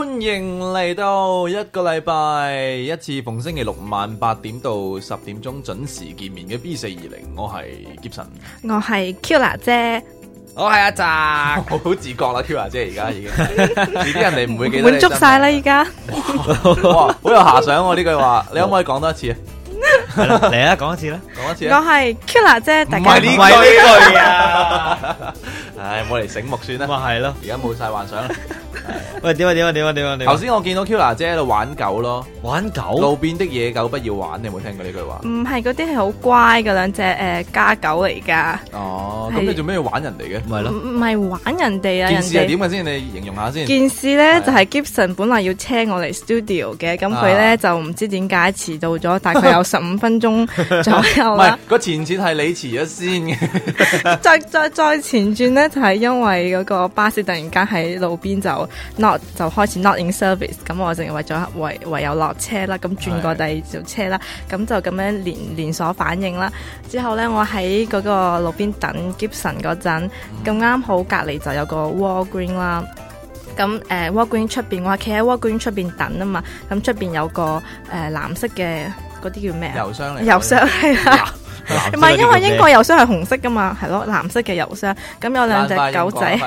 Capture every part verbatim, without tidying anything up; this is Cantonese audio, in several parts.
歡迎嚟到一個禮拜一次逢星期六晚八點到十點鐘準時見面嘅 B 四二零，我係 Gibson， 我係 Kira 姐， 我係阿澤， 我好自覺啦 Kira 姐而家已經，遲啲人哋唔會記得你滿足晒啦依家。 哇，好有遐想喎呢句話，你可唔可以講多一次啊？ 嚟啊，講一次啦， 講一次我係 Kira 姐，大家唔係呢唔係呢句啊， 唉，冇嚟醒目算啦， 咪係咯。 而家冇晒幻想啦。 喂，點啊點啊點啊點啊點啊！ 頭先我見到 Kira 姐喺度玩狗咯， 玩狗， 路邊的野狗不要玩，你有冇聽過呢句話？ 唔係嗰啲係好乖嘅兩隻誒家狗嚟噶。 哦， 係咁你做咩要玩人哋嘅？ 唔係咯， 唔唔係玩人哋啊， 件人哋事係點嘅先？你形容下先。 件事咧係就係 Gibson 本來要車我嚟 studio 嘅，咁佢啊咧就唔知點解遲到咗，大概有十五分鐘左右唔係啦。 個前設係你遲咗先嘅， 再再再前轉咧，就係因為嗰個巴士突然間喺路邊就 not 就開始 not in service，咁我淨係為咗唯唯有落車啦，咁轉過第二條車啦，咁就咁樣連連鎖反應啦。之後咧，我喺嗰個路邊等 Gibson 嗰陣，咁啱好隔離就有個 Walgreen 啦。咁誒 Walgreen 出邊，我係企喺 Walgreen 出邊等啊嘛。咁出邊有個誒、呃、藍色嘅嗰啲叫咩啊？ 郵箱嚟。 郵箱係啦。唔係，因為英國郵箱係紅色噶嘛，係咯，藍色嘅郵箱。咁有兩隻狗仔。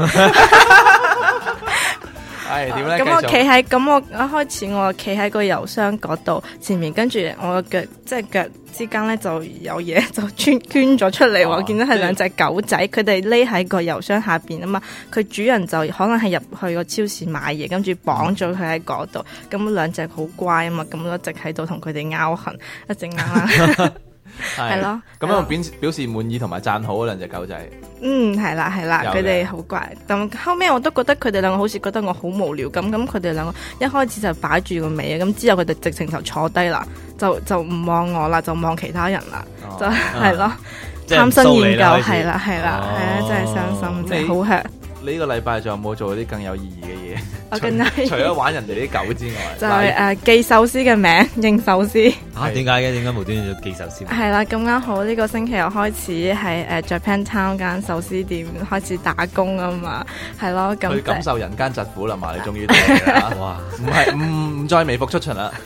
係點咧？ 咁我企喺，咁我一開始我企喺個郵箱嗰度前面，跟住我個腳即係腳之間咧就有嘢就捐捐咗出嚟喎。 哦我見到係兩隻狗仔，佢哋匿喺個郵箱下邊啊嘛。佢主人就可能係入去個超市買嘢，跟住綁咗佢喺嗰度。咁兩隻好乖啊嘛，咁一直喺度同佢哋拗痕，一直拗啦。係咯， 咁樣表表示滿意同埋讚好嗰兩隻狗仔。 嗯，係啦係啦， 有嘅佢哋好乖。咁後尾我都覺得佢哋兩個好似覺得我好無聊咁，咁佢哋兩個一開始就擺住個尾啊，咁之後佢哋直情就坐低啦，就就唔望我啦，就望其他人啦， 哦就係咯， 即係貪新唔厭舊， 騷你啦開始係啦係啦係啊，真係傷心， 你真係好 hurt。 你呢個禮拜仲有冇做啲更有意義嘅嘢？ 我更加除咗玩人哋啲狗之外， 就係誒記壽司嘅名，應壽司。 嚇點解嘅？點解無端端要記壽司？ 係啦，咁啱好呢個星期又開始喺誒 Japan Town 間壽司店開始打工啊嘛，係咯，咁去感受人間疾苦啦嘛！你終於嚟啦， 哇！ 唔係唔唔再微服出巡啦。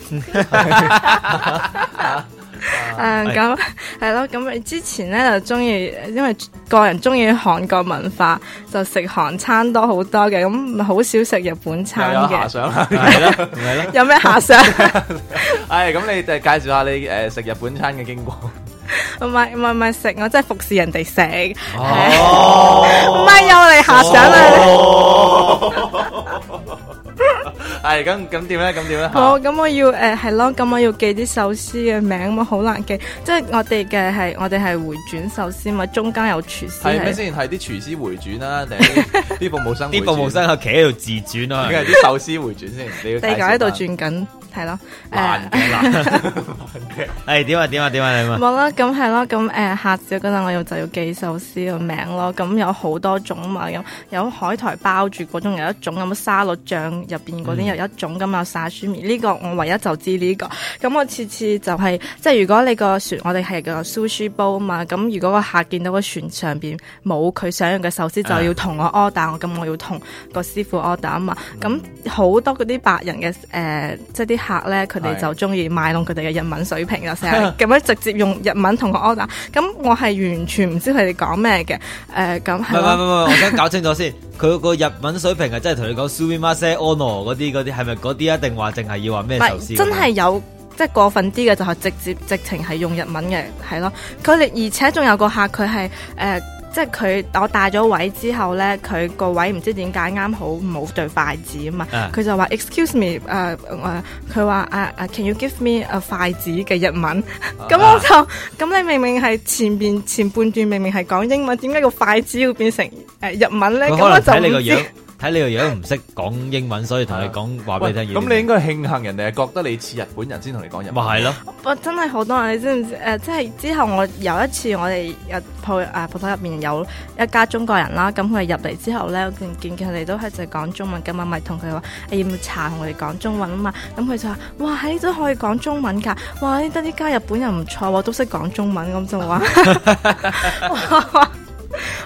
誒咁係咯，咁之前咧就中意，因為個人中意韓國文化，就食韓餐多好多嘅，咁好少食日本餐又有遐嘅。 想啦， 係咯，係咯。 有咩遐想？ 係咁，你誒介紹下你誒食日本餐嘅經過。 唔係唔係唔係食，我真係服侍人哋食， 哦， 唔係又嚟遐想啦。 係咁咁點咧？咁點咧？ 好，咁我要誒係咯，咁我要記啲壽司嘅名嘛，好難記。即係我哋嘅係我哋係回轉壽司嘛，中間有廚師係。 係咩先？係啲廚師回轉啦，定係啲啲服務生回轉？ 啲服務生喺企喺度自轉咯， 定係啲壽司回轉先？你要地球喺度轉緊，係咯。 難誒嘅難係點啊點啊點啊點啊！ 冇啦，咁係咯，咁誒下次嗰陣我要就要記壽司個名咯。咁有好多種嘛，咁有海苔包住嗰種有一種，咁沙律醬入邊嗰啲有一種，咁有沙舒米呢個我唯一就知呢個。咁我次次就係即係如果你個船我哋係個 sushi 煲啊嘛，咁如果個客見到個船上邊冇佢想要嘅壽司，就要同我 order，咁我要同個師傅 order 啊嘛。咁好多嗰啲白人嘅誒，即係啲客咧，佢哋就中意賣弄佢哋嘅日文水平，就成日咁樣直接用日文同我 order。咁我係完全唔知佢哋講咩嘅。誒咁唔係咯。 係唔係唔係，我想搞清楚先。佢個日文水平係真係同你講 sumimasen ono 嗰啲嗰啲，係咪嗰啲啊？定話淨係要話咩唔壽司？ 係真係有即係過分啲嘅，就係直接直情係用日文嘅，係咯。佢哋而且仲有個客，佢係誒，即係佢我帶咗位之後咧，佢個位唔知點解啱好冇對筷子啊嘛，佢、 啊、 就話 excuse me 誒、呃、誒，佢話啊啊 can you give me a 筷子嘅日文？咁、啊、我就咁你明明係前邊前半段明明係講英文，點解個筷子要變成誒、呃、日文咧？咁我就唔知。 睇你個樣唔識講英文，所以同你講話俾你聽。 咁你應該慶幸人哋係覺得你似日本人先同你講日文。 咪係咯， 我真係好多人，你知唔知？誒、呃，即係之後我有一次我哋入鋪誒鋪頭入面有一家中國人啦，咁佢入嚟之後咧，我見見佢哋都係就係講中文，咁我咪同佢話：誒要唔要查我哋講中文啊嘛？咁佢就話：哇，喺都可以講中文㗎！哇，呢得呢家日本人唔錯喎，都識講中文咁就話。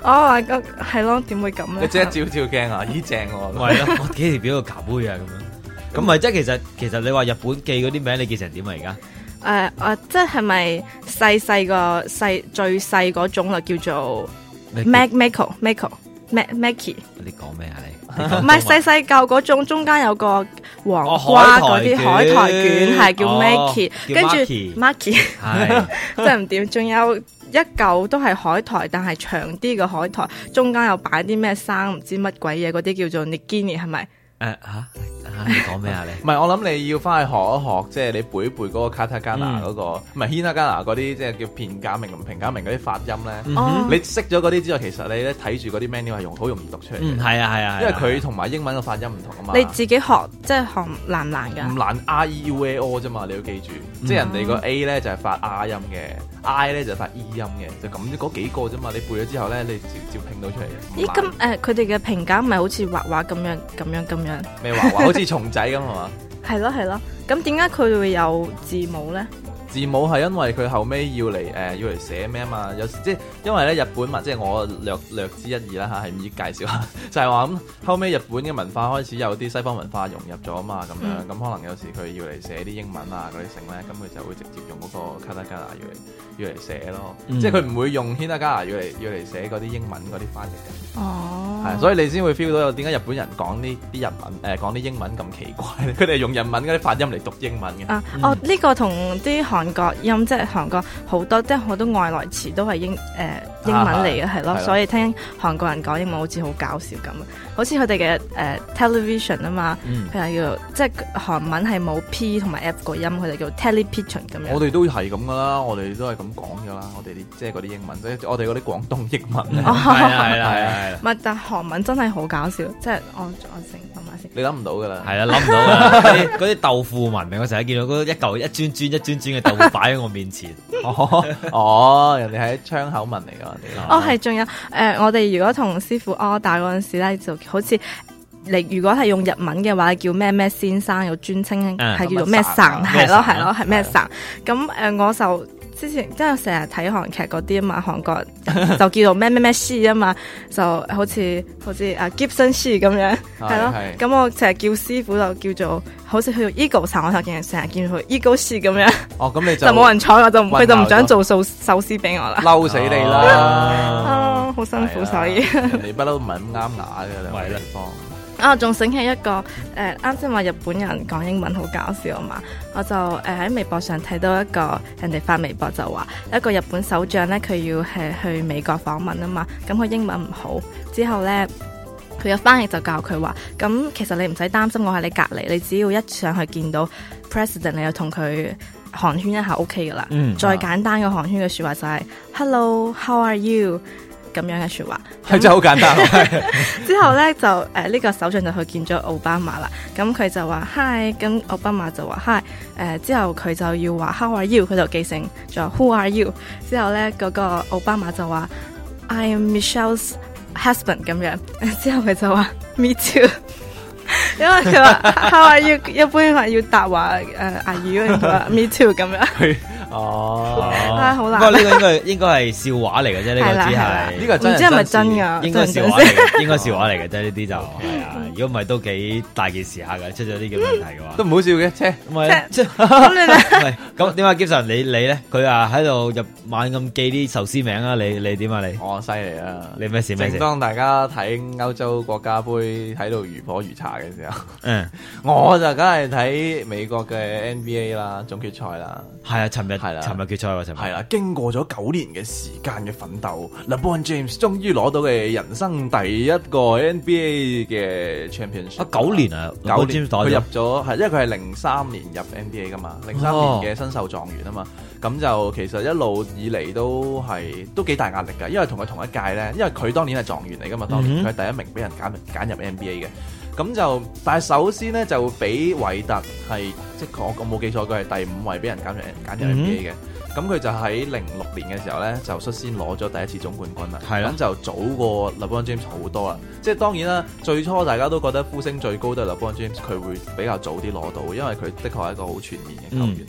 哦，個係咯，點會咁咧？ 你即刻照照鏡啊！咦正喎， 係咯，我幾時表個卡杯啊咁樣？咁咪即係其實其實你話日本記嗰啲名，你記成點啊而家？ 誒誒，即係咪細細個細最細嗰種就叫做 Mac Mako Mako Mac Mackie？ 你講咩啊你？ 唔係細細嚿嗰種，中間有個黃瓜嗰啲海苔卷，係叫 Mackie，跟住 Mackie， 係真係唔掂。仲有一嚿都係海苔，但係長啲嘅海苔，中間又擺啲咩生唔知乜鬼嘢，嗰啲叫做 Nigiri 係咪？ 誒嚇嚇，你講咩啊你？ 唔係，我諗你要翻去學一學，即係你背一背嗰個 katakana 嗰個，唔係 hinagana 嗰啲，即係叫片假名同平假名嗰啲發音咧。 哦， 你識咗嗰啲之後，其實你咧睇住嗰啲 menu 係用好容易讀出嚟嘅。 嗯，係啊係啊， 因為佢同埋英文嘅發音唔同啊嘛。 你自己學即係學難唔難㗎？ 唔難 ，R E U A O 啫嘛，你要記住。即係人哋個 A 咧就係發 R 音嘅 ，I 咧就係發 E 音嘅，就咁嗰幾個啫嘛。你背咗之後咧，你照照拼到出嚟嘅。 咦，咁誒佢哋嘅評價唔係好似畫畫咁樣咁樣咁樣？ 咩畫畫？好似蟲仔咁係嘛？ 係咯係咯，咁點解佢會有字母咧？ 字母係因為佢後尾要嚟誒、呃、要嚟寫咩啊嘛，有時即係因為咧日本文即係我略略知一二啦嚇，係唔知介紹下，就係話咁後尾日本嘅文化開始有啲西方文化融入咗啊嘛，咁樣咁、嗯、可能有時佢要嚟寫啲英文啊嗰啲成咧，咁佢就會直接用嗰個 katakana 要嚟要嚟寫咯，嗯、即係佢唔會用 hinagana 要嚟要嚟寫嗰啲英文嗰啲翻譯嘅。 哦， 係，所以你先會 feel 到有點解日本人講呢啲日文誒講啲英文咁奇怪，佢哋用日文嗰啲發音嚟讀英文嘅。 啊，嗯、哦，呢、這個同啲韓國音，即係韓國好多，即係好多外來詞都係英誒、呃、英文嚟嘅，係咯、啊，所以聽韓國人講英文好似好搞笑咁，好似佢哋嘅誒 television 啊嘛，佢係、嗯、叫即係韓文係冇 P 同埋 F 個音，佢哋叫 television 咁樣。 我哋都係咁噶啦，我哋都係咁講噶啦，我哋啲即係嗰啲英文，即係我哋嗰啲廣東英文咧，係啊係啦係啊， 唔係，但韓文真係好搞笑，即係我我成諗下先， 你諗唔到噶啦， 係啊諗唔到啊，嗰啲嗰啲豆腐文明，我成日見到嗰一嚿一磚磚一磚磚嘅豆腐擺喺我面前， 哦哦，人哋係窗口文嚟噶， 哦係，仲有誒、呃，我哋如果同師傅 order 嗰陣時咧，就好似你如果係用日文嘅話，叫咩咩先生，有專稱係叫做咩神，係咯係咯係咩神，咁誒、呃、我就。之前即係成日睇韓劇嗰啲啊嘛，韓國就叫做咩咩咩師啊嘛，就好似好似啊 Gibson 師咁樣，係咯。咁我成日叫師傅就叫做好似去 Eagle 茶，我就見成日見佢 Eagle 師咁樣。 哦，咁你就就冇人睬我，就佢就唔想做壽壽司俾我啦。 嬲死你啦！ 啊，好辛苦所以。 人哋不嬲唔係咁啱牙嘅兩個地方。 啊，仲醒起一個誒，啱先話日本人講英文好搞笑啊嘛，我就誒喺、呃、微博上睇到一個人哋發微博就話一個日本首相咧，佢要係去美國訪問啊嘛，咁佢英文唔好，之後咧佢有翻譯就教佢話，咁其實你唔使擔心，我喺你隔離，你只要一上去見到 President， 你就同佢寒暄一下 OK 噶啦，嗯、再簡單嘅寒暄嘅説話就係、是啊、Hello，How are you？咁樣嘅説話， 係真係好簡單。 之後咧就誒呢、呃這個首相就去見咗奧巴馬啦。咁佢就話 Hi，咁奧巴馬就話 Hi。誒、呃、之後佢就要話 How are you？佢就記成咗 Who are you？之後咧嗰、那個奧巴馬就話 I am Michelle's husband 咁樣。之後佢就話 Me too。因為佢話 How are you？一般話要答話誒阿姨，佢話 Me too 咁樣。 哦， 啊好難。 不過呢個應該應該係笑話嚟嘅啫，呢個只係呢個真唔知係咪真㗎？ 應該笑話嚟嘅，應該笑話嚟嘅啫，呢啲就係啊。如果唔係都幾大件事下㗎，出咗啲咁問題嘅話， 都唔好笑嘅，車唔係即係咁你咧？咁點解 Gibson 你你咧？佢啊喺度入猛咁記啲壽司名啊！你你點啊你？ 我犀利啊！ 你咩事咩事？ 正當大家睇歐洲國家杯睇到如火如茶嘅時候， 嗯， 我就梗係睇美國嘅 N B A 啦，總決賽啦。 係啊，尋日係啦， 尋日決賽喎，尋日係啦。經過咗九年嘅時間嘅奮鬥 ，LeBron James 終於攞到嘅人生第一個 N B A 嘅 championship。 啊，九年啊， 九年佢入咗係，因為佢係零三年入 N B A 噶嘛，零三年嘅新秀狀元啊嘛。咁就其實一路以嚟都係都幾大壓力㗎，因為同佢同一屆咧，因為佢當年係狀元嚟㗎嘛，當年佢係第一名俾人揀揀入 N B A 嘅。咁就，但係首先咧就比韋特係，即係我我冇記錯，佢係第五位俾人揀入揀入 N B A 嘅。咁佢、嗯、就喺零六年嘅時候咧，就率先攞咗第一次總冠軍啦。係啦，咁就早過 LeBron James 好多啦。即係當然啦，最初大家都覺得呼聲最高都係 LeBron James，佢會比較早啲攞到，因為佢的確係一個好全面嘅球員嚟嘅。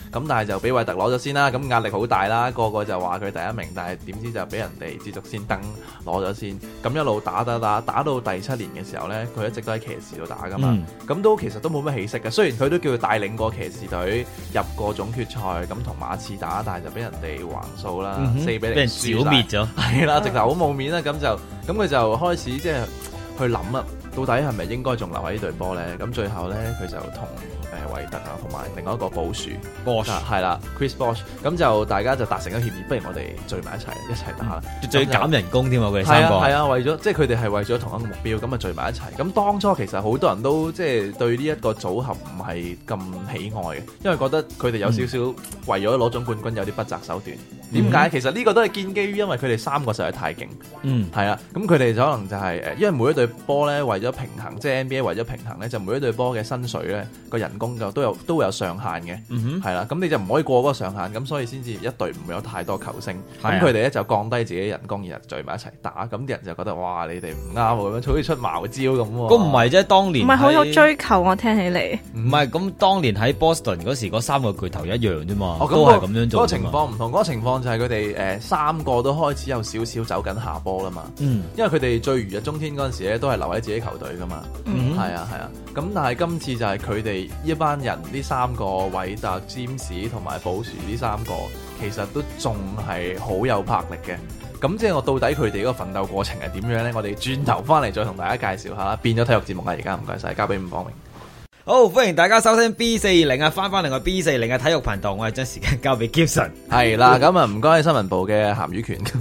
咁但係就俾韋特攞咗先啦，咁壓力好大啦，個個就話佢第一名，但係點知就俾人哋捷足先登攞咗先，咁一路打打打打到第七年嘅時候呢，佢一直都喺騎士度打噶嘛，咁、嗯、都其實都冇乜起色嘅，雖然佢都叫佢帶領過騎士隊入過總決賽，咁同馬刺打，但係就俾人哋橫掃啦，四、嗯、比零輸晒， 俾人剿滅咗， 係啦，直頭好冇面啦，咁就咁佢就開始即係去諗啦，到底係咪應該仲留喺呢隊波呢？咁最後呢，佢就同誒韋特啊，同埋另外一個保樹 Bosh 係啦 Chris Bosh， 咁就大家就達成咗協議，不如我哋聚埋一齊一齊打啦， 最減人工添啊！佢哋三個係啊，為咗即係佢哋係為咗同一個目標，咁啊聚埋一齊。咁當初其實好多人都即係對呢一個組合唔係咁喜愛嘅，因為覺得佢哋有少少為咗攞總冠軍有啲不擇手段。點解、嗯？其實呢個都係建基於因為佢哋三個實在太勁，嗯，係啊。咁佢哋就可能就係、是、誒，因為每一隊波咧為咗平衡，即係 N B A 為咗平衡咧，就每一隊波嘅薪水咧個人工就都有都會有上限嘅，嗯哼，係啦。咁你就唔可以過嗰個上限，咁所以先至一隊唔會有太多球星。咁佢哋咧就降低自己人工，然後聚埋一齊打。咁啲人就覺得哇，你哋唔啱喎，咁樣好似出茅招咁喎。 咁唔係啫，當年唔係好有追求，我聽起嚟。 唔係咁，當年喺 Boston 嗰時嗰三個巨頭一樣啫嘛， 哦、 都係咁樣做。 嗰、嗰個情況唔同，嗰、嗰個情況就係佢哋誒三個都開始有少少走緊下坡啦嘛。嗯，因為佢哋最如日中天嗰陣時咧，都係留喺自己球隊噶嘛。嗯，係啊係啊。咁但係今次就係佢哋一班人呢三個韋特、詹士同埋保樹呢三個，其實都仲係好有魄力嘅。咁即係我到底佢哋嗰個奮鬥過程係點樣咧？我哋轉頭翻嚟再同大家介紹下啦。變咗體育節目啊！而家唔該晒，交俾伍方明。 好，歡迎大家收聽 B 四二零啊，翻翻另外 B 四二零嘅體育頻道，我係將時間交俾 Gibson。 係啦，咁啊唔該新聞部嘅鹹魚拳。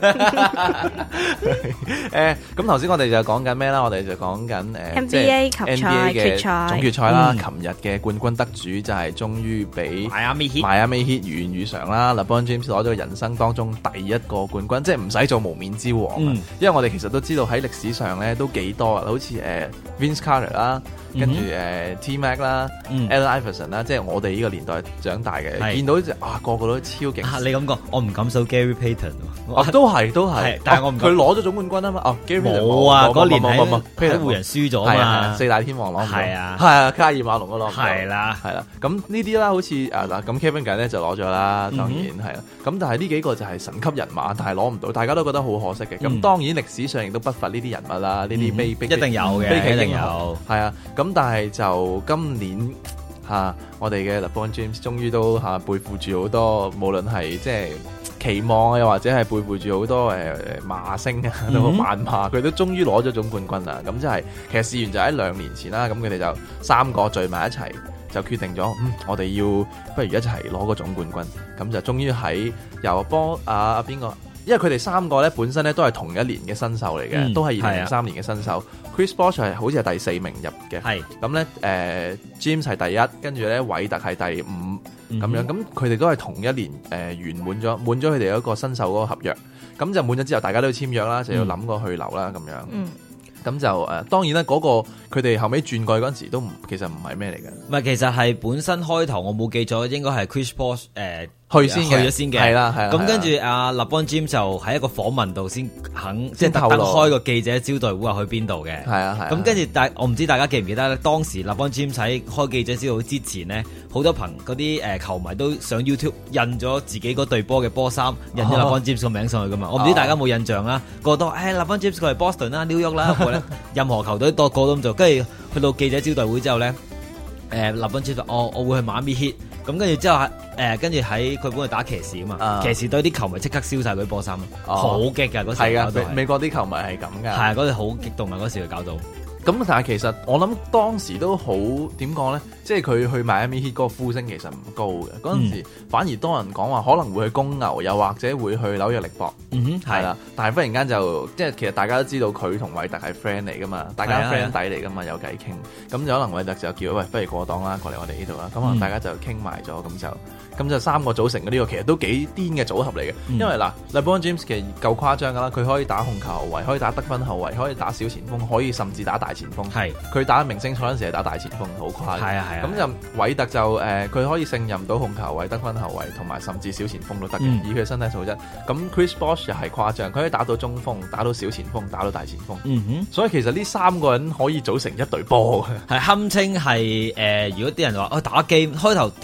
誒，咁頭先我哋就講緊咩啦？我哋就講緊誒 N B A 球賽決賽總決賽啦。琴日嘅冠軍得主就係終於俾 Miami Heat Miami Heat 如願以償啦。LeBron James 攞咗人生當中第一個冠軍，即係唔使做無冕之王。嗯、因為我哋其實都知道喺歷史上咧都幾多啊，好似誒 Vince Carter 啦。跟住誒 T-Mac 啦、嗯、Allen Iverson 啦，即係我哋呢個年代長大嘅，見到啊個個都超勁、 啊。你咁講，我唔敢數 Gary Payton 喎、 啊。都係都係， 但係我唔佢攞咗總冠軍啊嘛。哦 Gary Payton 冇啊，嗰年喺喺湖人輸咗啊嘛， 四大天王攞唔到。 係啊， 係啊，卡爾馬龍都攞唔到。 係啦， 係啦。咁呢啲啦，好似啊嗱，咁 Kevin Garnett 咧就攞咗啦，當然係啦。咁、嗯、但係呢幾個就係神級人馬，但係攞唔到，大家都覺得好可惜嘅。咁、嗯、當然歷史上亦都不乏呢啲人物啦，呢啲悲悲一定有嘅，一定有。 係啊，咁但係就。今年嚇、啊，我哋嘅 LeBron James 終於都嚇、啊、背負住好多，無論係即係期望啊，又或者係背負住好多誒誒、呃、罵聲啊，都謾罵，佢都終於攞咗總冠軍啦。咁即係其實事緣就喺兩年前啦，咁佢哋就三個聚埋一齊，就決定咗，嗯，我哋要不如一齊攞個總冠軍。咁就終於喺由幫啊啊邊個？因為佢哋三個咧本身咧都係同一年嘅新秀嚟嘅、嗯，都係二零零三年嘅新秀。Chris Bosh 係好似係第四名入嘅，係咁咧誒 James 係第一，跟住咧韋特係第五咁、嗯、樣。咁佢哋都係同一年誒圓、呃、滿咗滿咗佢哋一個新秀嗰個合約。咁就滿咗之後，大家都要簽約啦，就要諗過去留啦咁樣。嗯咁就誒、呃，當然啦，嗰、那個佢哋後尾轉過去嗰陣時都唔，其實唔係咩嚟嘅。唔係， 其實係本身開頭我冇記錯，應該係 Chris Bosh 誒、呃、 去先去咗先嘅。 係啦，係啦。 咁跟住阿 LeBron James 就喺一個訪問度先肯，即係特登開個記者招待會話去邊度嘅。係啊，係。咁跟住大，我唔知大家記唔記得咧？當時 LeBron James 喺開記者招待會之前呢，好多朋嗰啲誒球迷都上 YouTube 印咗自己嗰隊波嘅波衫，印咗 LeBron James 個名上去噶嘛。我唔知大家有冇印象啦。個個都誒 LeBron James 佢係 Boston 啦、New York 啦，任何球隊多個都咁做。跟住去到記者招待會之後咧，誒 LeBron James 我我會去 Miami Heat。咁跟住之後誒，跟住喺佢本嚟打騎士啊嘛，啊騎士隊啲球迷即刻燒晒佢啲波衫，好、哦、激噶嗰時。係啊， 美國啲球迷係咁噶。係啊，嗰時好激動啊，嗰時佢搞到。 咁但係其實我諗當時都好點講咧，即係佢去 Miami Heat 嗰個呼聲其實唔高嘅。嗰陣時反而多人講話可能會去公牛，又或者會去紐約力搏。嗯哼，係啦。但係忽然間就即係其實大家都知道佢同韋特係 friend 嚟噶嘛，大家 friend 底嚟噶嘛，有偈傾。咁就可能韋特就叫喂，不如過檔啦，過嚟我哋呢度啦。咁啊，大家就傾埋咗，咁就咁就三個組成嘅呢個其實都幾癲嘅組合嚟嘅。因為嗱 LeBron James 其實夠誇張噶啦，佢可以打控球後衞，可以打得分後衞，可以打小前鋒，可以甚至打大前鋒。係佢打明星賽嗰陣時係打大前鋒，好誇張。係啊係啊。咁就韋特就誒，佢、呃、可以勝任到控球位、得分後衛同埋甚至小前鋒都得嘅、嗯，以佢身體素質。咁 Chris Bosh 又係誇張，佢可以打到中鋒、打到小前鋒、打到大前鋒。嗯哼。所以其實呢三個人可以組成一隊波嘅， 係堪稱係誒。如果啲人話哦打機開頭啲人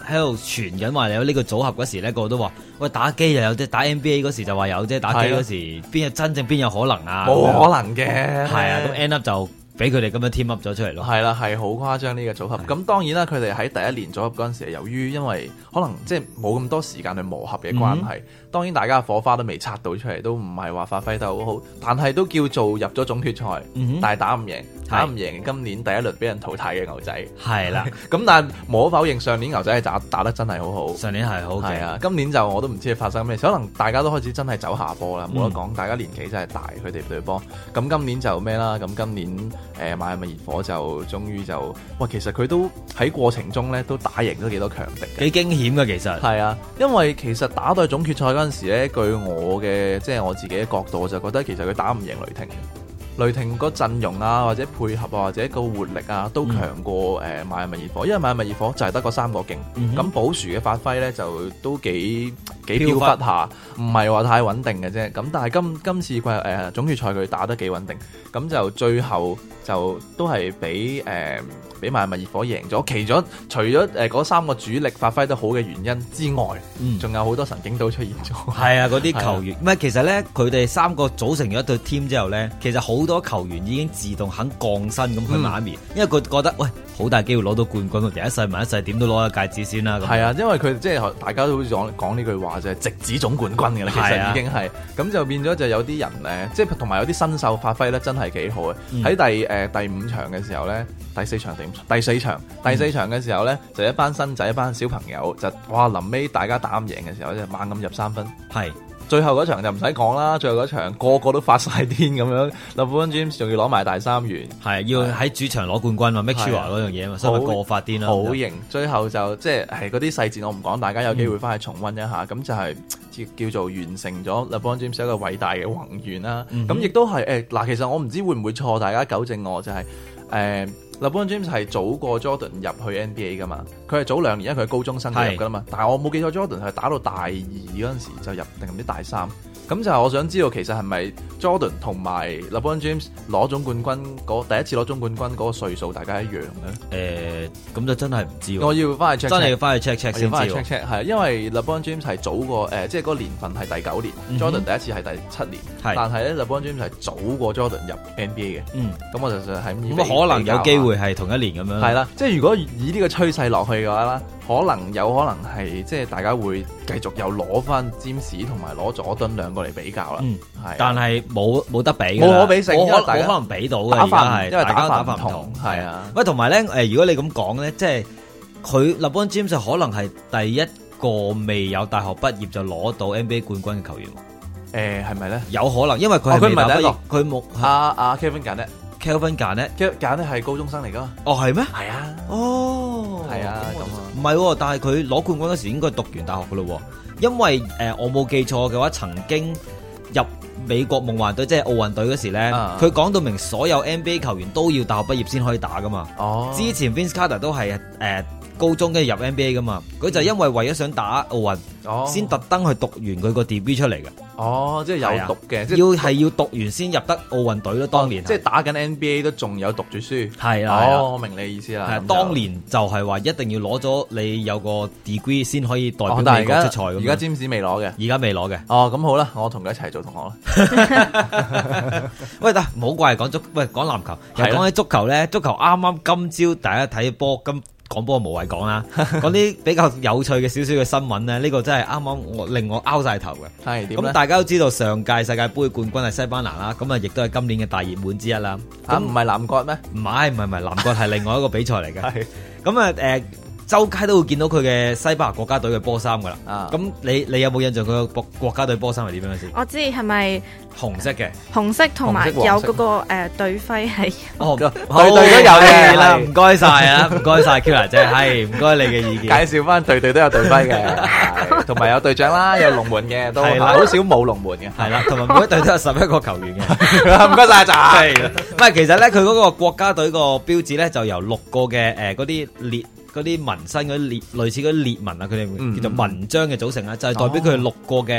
喺度傳緊話有呢個組合嗰時咧，個個都話喂打機又有啫，打 N B A 嗰時就話有啫，打機嗰時邊有真正邊有可能啊？ 冇可能嘅， 係啊，咁 end up 就俾佢哋咁樣 team up 咗出嚟咯。 係啦，係好誇張呢個組合。咁當然啦，佢哋喺第一年組合嗰陣時，由於因為可能即係冇咁多時間去磨合嘅關係，嗯、當然大家嘅火花都未擦到出嚟，都唔係話發揮得好好，但係都叫做入咗總決賽，嗯、但係打唔贏。打唔贏今年第一輪俾人淘汰嘅牛仔，係啦。咁但係無可否認，上年牛仔係打打得真係好好。上年係好嘅，係啊。今年就我都唔知發生咩事，可能大家都開始真係走下坡啦，冇、嗯、得講。大家年紀真係大，佢哋對波。咁今年就咩啦？咁今年誒邁阿密熱火就終於就，哇！其實佢都喺過程中咧都打贏咗幾多強敵，幾驚險嘅其實。係啊，因為其實打到總決賽嗰陣時咧，據我嘅即係我自己嘅角度，我就覺得其實佢打唔贏雷霆。雷霆個陣容啊，或者配合啊，或者個活力啊，都強過誒邁阿密熱火，因為邁阿密熱火就係得嗰三個勁，咁、嗯、寶樹嘅發揮咧就都幾幾飄忽下，唔係話太穩定嘅啫。咁但係今今次季誒、呃、總決賽佢打得幾穩定，咁就最後就都係俾誒俾邁阿密熱火贏咗。其咗除咗誒嗰三個主力發揮得好嘅原因之外，仲、嗯、有好多神經都出現咗。係啊，嗰啲球員唔係其實咧，佢哋三個組成咗一隊 team 之後咧，其實好。好多球員已經自動肯降薪咁去邁阿密，因為佢覺得喂好大機會攞到冠軍，第一世問一世點都攞個戒指先啦。係啊，因為佢即係大家都好似講講呢句話就係直指總冠軍嘅啦，其實已經係咁就變咗就有啲人咧，即係同埋有啲新秀發揮得真係幾好嘅。喺、嗯、第誒、呃、第五場嘅時候咧，第四場定第四場第四場嘅時候咧，就一班新仔一班小朋友就哇臨尾大家打唔贏嘅時候就猛咁入三分。係。最後嗰場就唔使講啦，最後嗰場個個都發晒癲咁樣 LeBron James 仲要攞埋大三元，係要喺主場攞冠軍嘛 make sure 嗰樣嘢嘛，所以個個發癲啦，好型。最後就即係係嗰啲細節我唔講，大家有機會翻去重溫一下，咁、嗯、就係叫做完成咗 LeBron James 一個偉大嘅宏願啦。咁亦都係誒嗱，其實我唔知會唔會錯，大家糾正我就係、是、誒。呃LeBron James 係早過 Jordan 入去 N B A 噶嘛，佢係早兩年，因為佢係高中生入噶嘛。但係我冇記錯 Jordan 係打到大二嗰陣時就入，定係唔知大三。咁就係我想知道，其實係咪 Jordan 同埋 LeBron James 攞總冠軍嗰第一次攞總冠軍嗰個歲數大家一樣咧？誒，咁就真係唔知。我要翻去 check， 真係要翻去 check check 先知。翻去 check check 係，因為 LeBron James 係早過誒，即係嗰個年份係第九年、嗯、，Jordan 第一次係第七年，但係咧 LeBron James 係早過 Jordan 入 N B A 嘅。嗯，咁我就就喺咁可能有機會係同一年咁樣。係啦，即係如果以呢個趨勢落去嘅話啦。可能有可能係即係大家會繼續又攞翻詹士同埋攞佐敦兩個嚟比較啦，嗯，係，但係冇冇得比，冇可比性，冇可冇可能比到嘅，打法因為大家打法唔同，係啊。喂，同埋咧誒，如果你咁講咧，即係佢 LeBron James 就可能係第一個未有大學畢業就攞到 N B A 冠軍嘅球員。誒係咪咧？有可能，因為佢係未大學畢業，佢冇阿阿 Kevin Garnett。Kevin Garnett，Kevin Garnett 係高中生嚟噶。哦，係咩？係啊。哦，係啊，咁啊。唔係，但係佢攞冠軍嗰時應該讀完大學噶咯。因為誒、呃，我冇記錯嘅話，曾經入美國夢幻隊，即係奧運隊嗰時咧，佢講到明所有 N B A 球員都要大學畢業先可以打噶嘛。哦。之前 Vince Carter 都係誒、呃、高中跟住入 N B A 噶嘛，佢就因為為咗想打奧運，哦，先特登去讀完佢個 degree 出嚟嘅。哦，即係有讀嘅，要係要讀完先入得奧運隊咯。當年、哦、即係打緊 N B A 都仲有讀住書，係啦。哦，我明你意思啦。係當年就係話一定要攞咗你有個 degree 先可以代表美國出賽。而家詹士未攞嘅，而家未攞嘅。哦，咁好啦，我同佢一齊做同學啦。喂，得唔好怪講足，喂講籃球，又講起足球咧。足球啱啱今朝大家睇波今。講波無謂講啦，講啲比較有趣嘅少少嘅新聞咧，呢、這個真係啱啱我令我拗晒頭嘅。係點咧？咁大家都知道上屆世界盃冠軍係西班牙啦，咁啊亦都係今年嘅大熱門之一啦。咁唔係南國咩？唔係唔係唔係，南國係另外一個比賽嚟嘅。係咁啊誒。周街都會見到佢嘅西班牙國家隊嘅波衫噶啦，咁、啊、你你有冇印象佢個國國家隊波衫係點樣先？我知係咪紅色嘅？紅色同埋有嗰、那個誒隊徽係哦，隊隊都有嘅啦，唔該晒啊，唔該晒 Kira 姐，係唔該你嘅意見。介紹翻隊隊都有隊徽嘅，同埋有隊長啦，有龍門嘅，都好少冇龍門嘅，係啦，同埋每一隊都有十一個球員嘅，唔該晒仔。係，唔係其實咧，佢嗰個國家隊個標誌咧就由六個嘅誒嗰啲列。嗰啲紋身嗰啲列類似嗰啲列紋啊，佢哋叫做紋章嘅組成啊，就係、是、代表佢六個嘅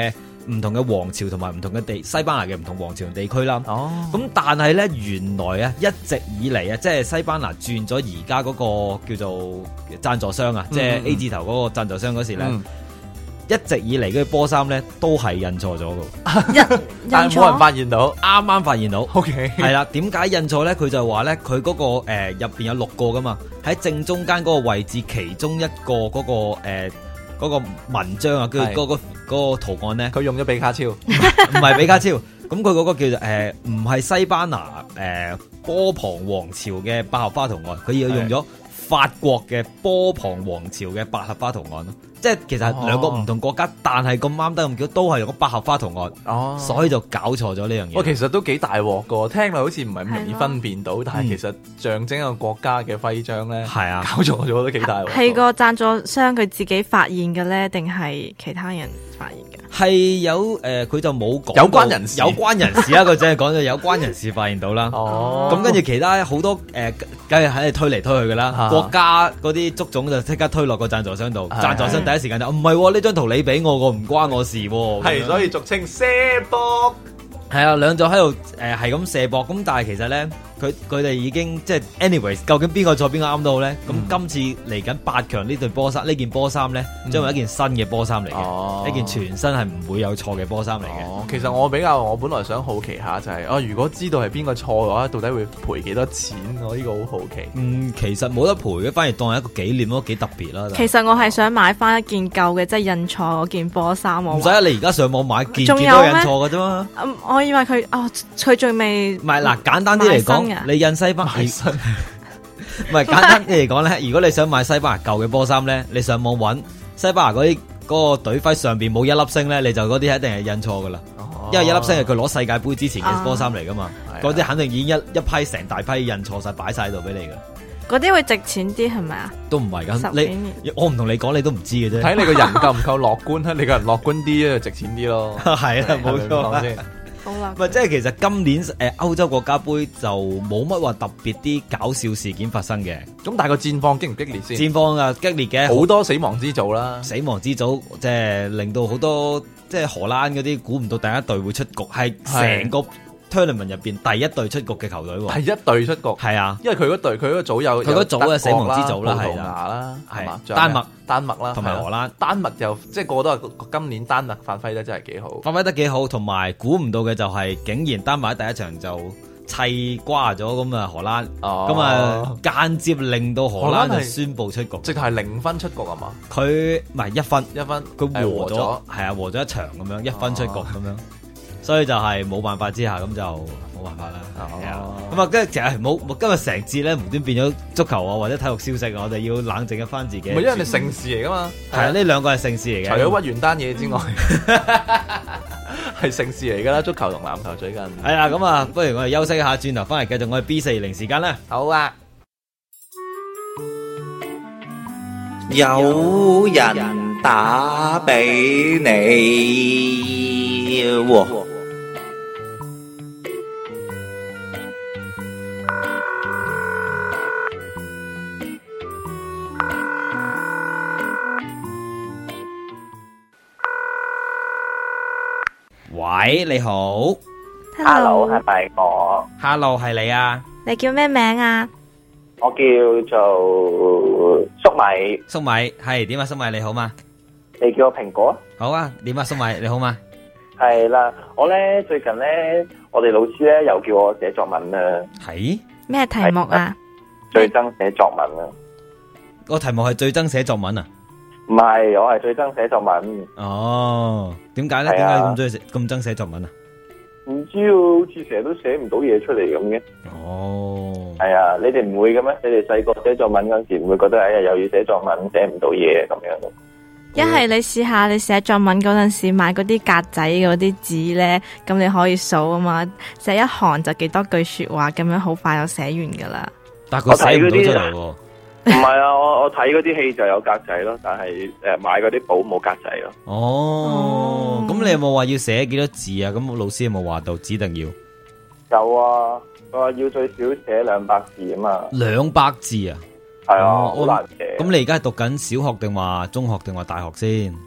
唔同嘅王朝同埋唔同嘅地西班牙嘅唔同王朝同地區啦。 哦， 咁但係咧原來啊一直以嚟啊，即係西班牙轉咗而家嗰個叫做贊助商啊，嗯、即係 A 字頭嗰個贊助商嗰時咧。嗯一直以嚟嗰啲波衫咧都係印錯咗嘅， 但係冇人發現到， 啱啱發現到。 OK， 係啦，點解印錯咧？佢就話咧，佢嗰個誒入邊有六個噶嘛，喺正中間嗰個位置，其中一個嗰個誒嗰個文章啊，佢嗰個嗰個圖案咧， 佢用咗比卡超， 唔係比卡超，咁佢嗰個叫做誒唔係西班牙誒波旁王朝嘅百合花圖案，佢要用咗法國嘅波旁王朝嘅百合花圖案咯。即係其實兩個唔同國家，哦、但係咁啱得咁巧，都係用個百合花圖案，哦、所以就搞錯咗呢樣嘢。 我其實都幾大鑊噶，聽落好似唔係咁容易分辨到，但係其實象徵一個國家嘅徽章咧，係啊，搞錯咗都幾大鑊。 係個贊助商佢自己發現嘅咧，定係其他人發現嘅？ 係有誒，佢、呃、就冇講有關人士， 有關人士啦，佢淨係講咗有關人士發現到啦。哦，咁跟住其他好多誒，梗係喺度推嚟推去噶啦。啊、國家嗰啲足總就即刻推落個贊助商度，贊助商第一時間就唔係呢張圖你俾我個，唔關我事。 係，所以俗稱射博。 係啊，兩組喺度誒係咁射博，咁但係其實咧，佢佢哋已經即係 anyways，究竟邊個錯邊個啱到咧？咁、嗯、今次嚟緊八強呢對波衫，呢件波衫咧，將會一件新嘅波衫嚟嘅， 哦、 一件全新係唔會有錯嘅波衫嚟嘅。 哦，其實我比較，我本來想好奇下就係、是，哦，如果知道係邊個錯嘅話，到底會賠幾多錢？我呢個好好奇。 嗯，其實冇得賠嘅，反而當係一個紀念咯，幾特別啦。 其實我係想買翻一件舊嘅，即係印錯嗰件波衫。 唔使啊，你而家上網買件件都印錯嘅啫嘛。 我以為佢哦，佢仲未唔係嗱，簡單啲嚟講，你印西班牙唔係簡單啲嚟講咧，如果你想買西班牙舊嘅波衫咧，你上網揾西班牙嗰啲嗰個隊徽上邊冇一粒星咧，你就嗰啲一定係印錯噶啦。哦、因為一粒星係佢攞世界盃之前嘅波衫嚟噶嘛，嗰啲、啊、肯定已經一一批成大批印錯晒擺晒喺度俾你噶。 嗰啲會值錢啲係咪啊？ 都唔係噶，你我唔同你講，你都唔知嘅啫。 睇你個人夠唔夠樂觀，你個人樂觀啲就值錢啲咯。 係啊，冇錯先。唔係，即係其實今年誒歐洲國家盃就冇乜話特別啲搞笑事件發生嘅。 咁但係個戰況激唔激烈先？ 戰況啊激烈嘅， 好多死亡之組啦。 死亡之組即係令到好多即係荷蘭嗰啲估唔到第一隊會出局，係成個 tournament 入邊第一隊出局嘅球隊喎。第一隊出局係啊，因為佢嗰隊佢嗰組有佢嗰組嘅死亡之組啦，葡萄牙啦，係嘛？丹麥丹麥啦，同埋荷蘭。丹麥就即係個個都係今年丹麥發揮得真係幾好，發揮得幾好，同埋估唔到嘅就係竟然丹麥喺第一場就砌瓜咗咁啊荷蘭，咁啊間接令到荷蘭就宣布出局，即係零分出局係嘛？佢唔係一分一分，佢和咗係啊和咗一場咁樣一分出局咁樣。所以就係冇辦法之下，咁就冇辦法啦。係啊，咁啊，跟住其實冇今日成節咧，無端變咗足球啊，或者體育消息啊，我哋要冷靜一翻自己。唔係因為你盛事嚟噶嘛？係啊，呢兩個係盛事嚟嘅。除咗屈原單嘢之外，係盛事嚟噶啦，足球同籃球最近。係啊，咁啊，不如我哋休息一下，轉頭翻嚟繼續我哋 B 四二零時間啦。好啊。 有人打俾你喎。 喂，你好。 Hello，係咪我 ？Hello，係你啊？ 你叫咩名啊？ 我叫做粟米。 粟米係點啊？粟米你好嘛？ 你叫我蘋果。好啊，點啊？粟米你好嘛？ 係啦，我咧最近咧，我哋老師咧又叫我寫作文啦。 係咩題目啊？ 最憎寫作文啊！ 個題目係最憎寫作文啊？ 唔係，我係最憎寫作文。 哦，點解咧？點解咁中意寫咁憎寫作文啊？ 唔知啊，好似成日都寫唔到嘢出嚟咁嘅。 哦， 係啊，你哋唔會嘅咩？你哋細個寫作文嗰陣時唔會覺得哎呀又要寫作文寫唔到嘢咁樣咯？ 一係你試下你寫作文嗰陣時買嗰啲格仔嗰啲紙咧，咁你可以數啊嘛，寫一行就幾多句說話，咁樣好快就寫完噶啦。 但係佢寫唔到出嚟喎。 唔係啊，我我睇嗰啲戲就有格仔咯，但係誒買嗰啲簿冇格仔咯。 哦，咁、哦、你有冇話要寫幾多字啊？咁老師有冇話到指定要？ 有啊，佢話要最少寫兩百字啊嘛。 兩百字啊？ 係啊，好、哦、難寫。 咁你而家係讀緊小學定話中學定話大學先？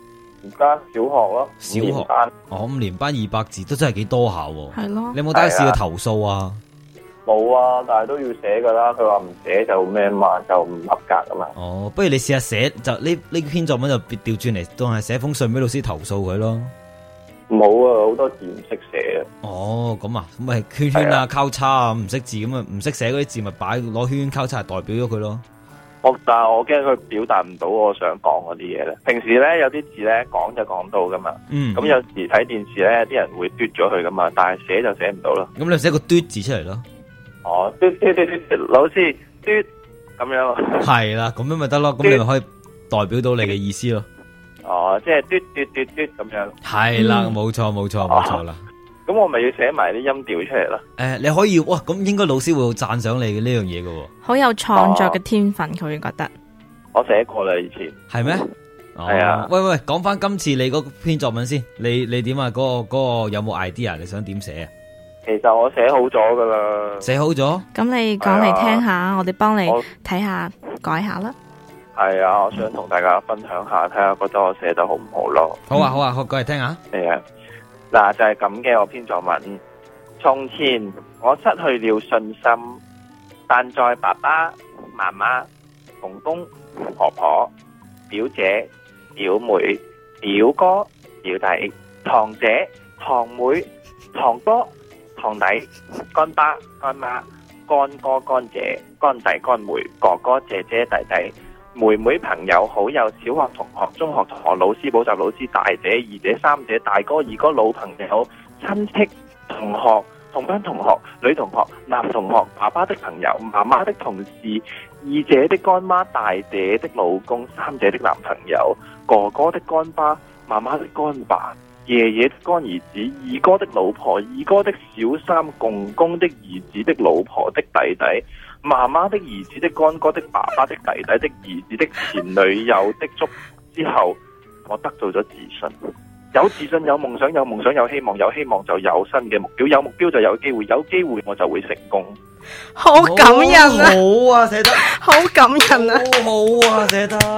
而家小學咯， 小學班哦，五年班二百字都真係幾多下喎。 係咯。 你有冇打試過投訴啊？ 冇啊，但係都要寫噶啦。佢話唔寫就咩嘛，就唔合格噶嘛。 哦，不如你試下寫就呢呢篇作文就調轉嚟，當係寫封信俾老師投訴佢咯。 冇啊，好多字唔識寫啊。 哦，咁啊，咁咪圈圈啊、交叉啊，唔識字咁啊，唔識寫嗰啲字咪擺攞圈圈交叉嚟代表咗佢咯。 我但係我驚佢表達唔到我想講嗰啲嘢咧。平時咧有啲字咧講就講到噶嘛。嗯。咁有時睇電視咧，啲人會嘟咗佢噶嘛，但係寫就寫唔到咯。 咁你寫個嘟字出嚟咯。 哦，嘟嘟嘟嘟，老師嘟咁樣。係啦，咁樣咪得咯，咁你咪可以代表到你嘅意思咯。 哦，即係嘟嘟嘟嘟咁樣。 係啦，冇錯冇錯冇錯啦。 咁我咪要寫埋啲音調出嚟咯。 誒，你可以哇，咁應該老師會讚賞你嘅呢樣嘢嘅。 好有創作嘅天分，佢會覺得。 我寫過啦，以前。 係咩？ 係啊。 喂喂，講翻今次你嗰篇作文先，你你點啊？嗰個嗰個有冇 idea？你想點寫啊？ 其實我寫好咗噶啦。 寫好咗？ 咁你講嚟聽下，我哋幫你睇下改下啦。 係啊，我想同大家分享下，睇下覺得我寫得好唔好咯。 好啊好啊，好，講嚟聽下。 係啊，嗱就係咁嘅我篇作文。從前我失去了信心，但在爸爸媽媽、公公婆婆、表姐、表妹、表哥、表弟、堂姐、堂妹、堂哥、堂弟、乾爸乾媽、乾哥乾姐、乾弟乾妹、哥哥姐姐弟弟、妹妹朋友好友、小學同學、中學同學、老師補習老師、大姐二姐三姐、大哥二哥、老朋友、親戚、同學、同班同學、女同學、男同學、爸爸的朋友、媽媽的同事、二姐的乾媽、大姐的老公、三姐的男朋友、哥哥的乾爸、媽媽的乾爸、爺爺的乾兒子、二哥的老婆、二哥的小三、公公的兒子的老婆的弟弟、媽媽的兒子的乾哥的爸爸的弟弟的兒子的前女友的足之後，我得到咗自信。有自信，有夢想，有夢想，有希望，有希望就有新嘅目標，有目標就有機會，有機會我就會成功。 好感人啊！ 好啊，寫得好感人啊！ 好好啊，寫得。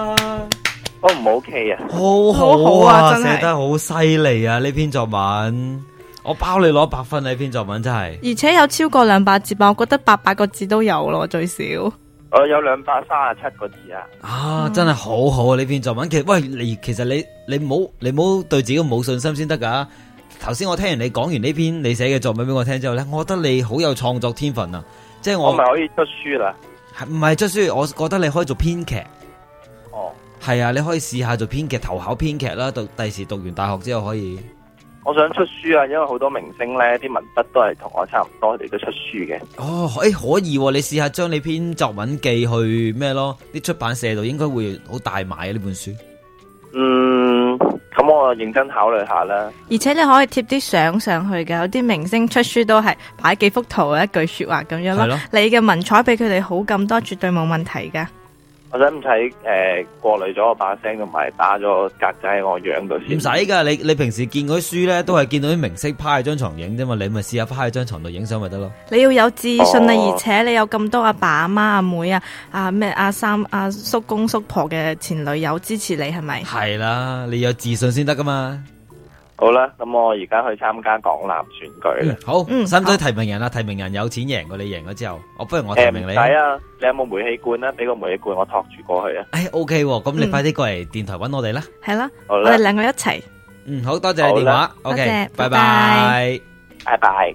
O 唔 OK 啊？ 好好啊，寫得好犀利啊！呢篇作文，我包你攞一百分啊！呢篇作文真係， 而且有超過兩百字吧？我覺得八百個字都有咯，最少。 我有兩百三十七個字啊！ 啊，嗯、真係好好啊！呢篇作文，其實喂，你其實你你唔好你唔好對自己冇信心先得噶。頭先我聽完你講完呢篇你寫嘅作文俾我聽之後咧，我覺得你好有創作天分啊！即係我咪可以出書啦？ 係唔係出書？我覺得你可以做編劇。 哦， 係啊，你可以試下做編劇，投考編劇啦。到第時讀完大學之後可以。 我想出書啊，因為好多明星咧，啲文筆都係同我差唔多，佢哋都出書嘅。 哦，誒、欸，可以、啊，你試下將你篇作文寄去咩咯？啲出版社度應該會好大賣啊！呢本書。 嗯，咁我認真考慮下啦。 而且你可以貼啲相上去嘅，有啲明星出書都係擺幾幅圖一句說話咁樣咯。咯你嘅文采比佢哋好咁多，絕對冇問題噶。 我使唔使誒過濾咗我把聲同埋打咗格仔喺我樣度先？ 唔使噶，你你平時見嗰啲書咧，都係見到啲明星趴喺張床影啫嘛，你咪試下趴喺張床度影相咪得咯。 你要有自信啊， 哦、 而且你有咁多阿爸阿媽阿妹啊，啊咩阿三阿叔公叔婆嘅前女友支持你係咪？ 係啦，你有自信先得噶嘛。 好啦，咁我而家去參加港男選舉啦、 嗯。好，使唔使提名人啊？提名人有錢贏過你贏咗之後，我不如我提名你。 唔使啊，你有冇煤氣罐啊？俾個煤氣罐我托住過去啊。 誒 ，OK， 咁你快啲過嚟電台揾我哋啦。 係啦， 我哋兩個一齊。 嗯，好多謝你電話。OK，拜拜。 拜拜。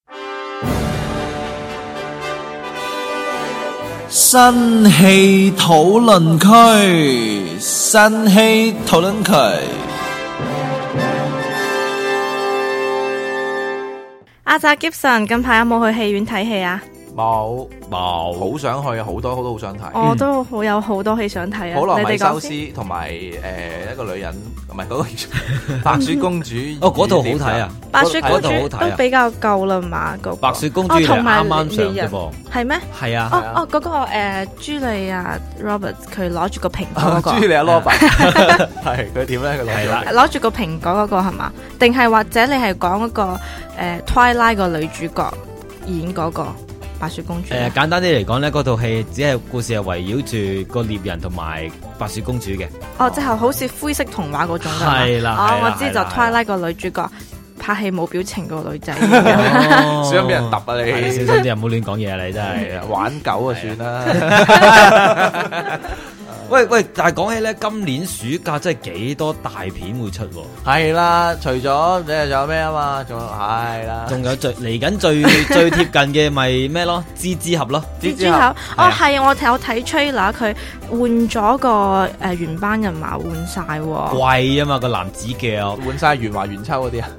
新氣討論區，新氣討論區。 阿扎 Gibson 近排有冇去戲院睇戲啊？ 冇冇， 好想去，好多好多好想睇。 我都好有好多戲想睇啊！ 普羅米修斯同埋誒一個女人，唔係嗰個白雪公主。 哦，嗰套好睇啊！ 白雪公主都都比較舊啦嘛，個白雪公主啱啱上啫噃。 係咩？ 係啊！ 哦哦，嗰個誒茱莉亞 Roberts 佢攞住個蘋果嗰個。 茱莉亞 Roberts 係佢點咧？佢攞啦， 攞住個蘋果嗰個係嘛？定係或者你係講嗰個誒 Twilight 個女主角演嗰個？ 白雪公主？ 誒、呃，簡單啲嚟講咧，嗰套戲只係故事係圍繞住個獵人同埋白雪公主嘅。 哦，即係好似灰色童話嗰種㗎嘛。 係啦， 哦，我知就 Twilight 個女主角。拍戲冇表情個女仔， 小心俾人揼啊你！ 小心啲人唔好亂講嘢啊！你真係玩狗啊算啦。 喂喂，但係講起咧，今年暑假真係幾多大片會出喎？ 係啦，除咗你仲有咩啊嘛？仲係啦， 仲有最嚟緊最最貼近嘅咪咩咯？蜘蛛俠咯， 蜘蛛俠哦係，我睇我睇 trailer 佢換咗個誒原班人馬換晒喎， 貴啊嘛個男子腳， 換晒元華元秋嗰啲啊。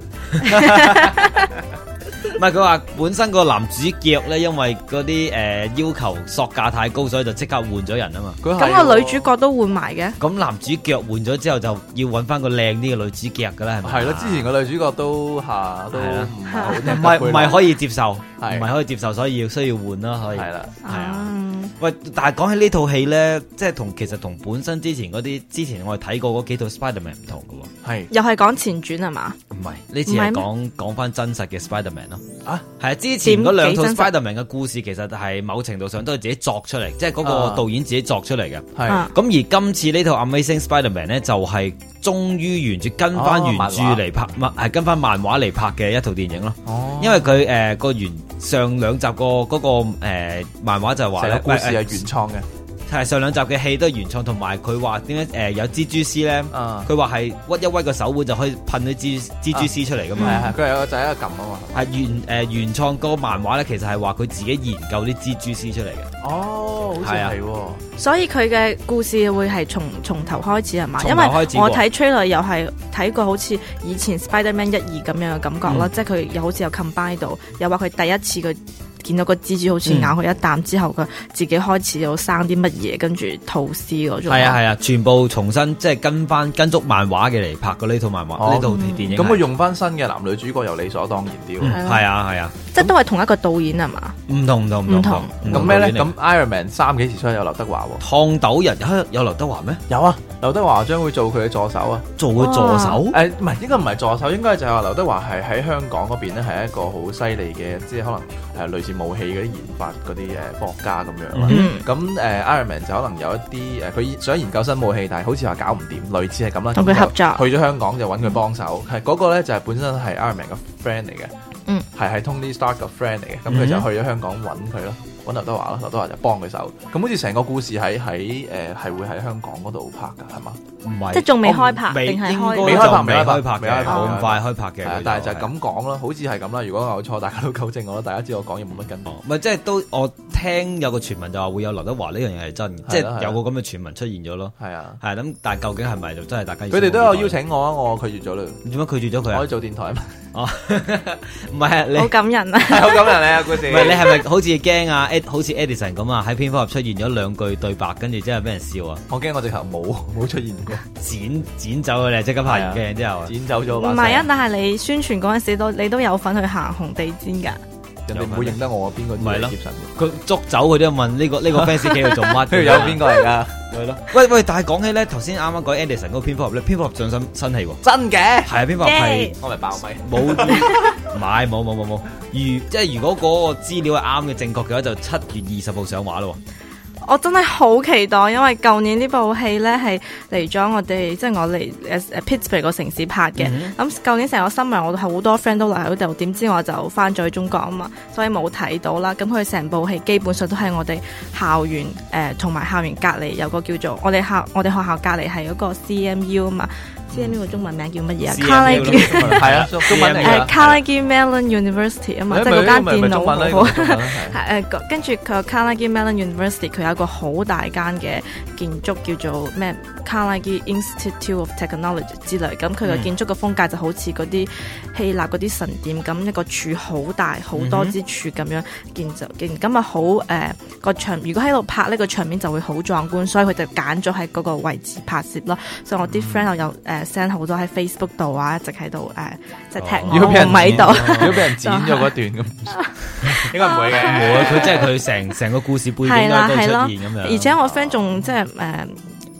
唔係佢話本身個男主角咧，因為嗰啲誒要求索價太高，所以就即刻換咗人啊嘛。 咁個女主角都換埋嘅。 咁男主角換咗之後，就要揾翻個靚啲嘅女主角噶啦，係咪？ 係咯，之前個女主角都下都唔係唔係唔係可以接受，唔係可以接受，所以要需要換啦，可以係啦， 係啊。喂，但係講起呢套戲咧，即係同其實同本身之前嗰啲之前我哋睇過嗰幾套 Spider-Man 唔同嘅喎， 係又係講前傳係嘛？ 唔係呢次係講講翻真實嘅 Spider-Man 咯。 啊， 係啊，之前嗰兩套 Spider-Man 嘅故事其實係某程度上都係自己作出嚟，即係嗰個導演自己作出嚟嘅。係、啊，咁而今次呢套 Amazing Spider-Man 咧就係忠於原著跟翻原著嚟拍，係、哦、跟翻漫畫嚟拍嘅一套電影咯。哦，因為佢誒個原上兩集個嗰個誒漫畫就係話咧， 故事係原創嘅。 係上兩集嘅戲都係原創，同埋佢話點解誒有蜘蛛絲咧？佢話係屈一屈個手腕就可以噴啲蜘蜘蛛絲出嚟噶嘛？係係， 佢有個仔一個撳啊嘛。 係原誒、呃、原創嗰個漫畫咧，其實係話佢自己研究啲蜘蛛絲出嚟嘅。 哦，好似係喎。 所以佢嘅故事會係從從頭開始係嘛？因為我睇 trailer 又係睇過好似以前 Spider-Man 一二咁樣嘅感覺啦，嗯、即係佢又好似有 combine 到，又話佢第一次佢見到個蜘蛛好似咬佢一啖、嗯、之後，佢自己開始有生啲乜嘢，跟住吐絲嗰種。係啊係啊，全部重新即係跟翻跟足漫畫嘅嚟拍嘅呢套漫畫呢套電影。 咁佢用翻新嘅男女主角又理所當然啲喎。 係啊係啊， 即係都係同一個導演係嘛？ 唔同唔同唔同。 咁咩咧？咁 Iron Man 三幾時出？有劉德華喎。 燙斗人有劉德華咩？ 有啊，劉德華將會做佢嘅助手啊。 做佢助手？ 誒唔係，應該唔係助手，應該就係話劉德華係喺香港嗰邊咧係一個好犀利嘅，即係可能誒類似武器嗰啲研發嗰啲誒科學家咁樣啦。咁誒、嗯呃、Iron Man 就可能有一啲誒，佢、呃、想研究新武器，但係好似話搞唔掂，類似係咁啦。 同佢合作， 去咗香港就揾佢幫手。係、嗯、嗰、那個咧就係、是、本身係 Iron Man 嘅 friend 嚟嘅，嗯，係係 Tony Stark 嘅 friend 嚟嘅。咁佢就去咗香港揾佢咯。揾劉德華咯，劉德華就幫佢手。咁好似成個故事喺喺誒係會喺香港嗰度拍㗎，係嘛？ 唔係， 即係仲未開拍定係開？ 未開拍，未開拍嘅，冇咁快開拍嘅。 但係就係咁講咯，好似係咁啦。如果我有錯，大家都糾正我啦。大家知我講嘢冇乜跟。 唔係，即係都我聽有個傳聞就話會有劉德華呢樣嘢係真，即係有個咁嘅傳聞出現咗咯。係啊，係咁，但係究竟係咪就真係大家？ 佢哋都有邀請我啊，我拒絕咗啦。 點解拒絕咗佢啊？ 我可以做電台啊嘛。 哦，唔係你好感人啊， 好感人啊故事。 唔係你係咪好似驚啊？好似 Edison 咁啊，喺蝙蝠俠出現咗兩句對白，跟住之後俾人笑啊！ 我驚我直頭冇冇出現過， 剪剪走佢哋，即刻拍完鏡之後， 剪走咗。 唔係啊，但係你宣傳嗰陣時都你都有份去行紅地氈㗎。 人哋唔會認得我邊個唔係咯？佢捉走佢都問呢個呢個 fans 企度做乜？ 跟住有邊個嚟㗎？ 係咯。喂喂，但係講起咧，頭先啱啱講 Edison 嗰個蝙蝠俠咧，蝙蝠俠上身新戲喎。 真嘅？ 係啊，蝙蝠俠係我咪爆米冇，唔係冇冇冇冇。如即係如果嗰個資料係啱嘅正確嘅話，就七月二十號上畫咯。 我真係好期待，因為舊年呢部戲咧係嚟咗我哋，即係我嚟誒誒 Pittsburgh 個城市拍嘅。咁舊、mm hmm. 嗯、年成個 summer 我好多 friend 都嚟喺度，點知我就翻咗去中國啊嘛，所以冇睇到啦。咁佢成部戲基本上都係我哋校園誒，同、呃、埋校園隔離有個叫做我哋校我哋學校隔離係嗰個 C M U 啊嘛。C M U 個中文名叫乜嘢啊 ？Carnegie 係啊，中文嚟㗎。 Carnegie Mellon University 啊嘛，即係嗰間電腦好好。係誒，跟住佢個 Carnegie Mellon University 佢有一個好大間嘅建築叫做咩 Carnegie Institute of Technology 之類。咁佢個建築嘅風格就好似嗰啲希臘嗰啲神殿咁，一個柱好大，好多支柱咁樣建就建。咁啊好誒個場，如果喺度拍呢個場面就會好壯觀，所以佢就揀咗喺嗰個位置拍攝咯。所以我啲 friend 又有誒。send 好多喺 Facebook 度啊，一直喺度誒，即係踢我唔喺度。 如果俾人剪咗嗰段咁，應該唔會嘅。 冇啊，佢即係佢成成個故事背景都都出現咁樣。 而且我 friend 仲即係誒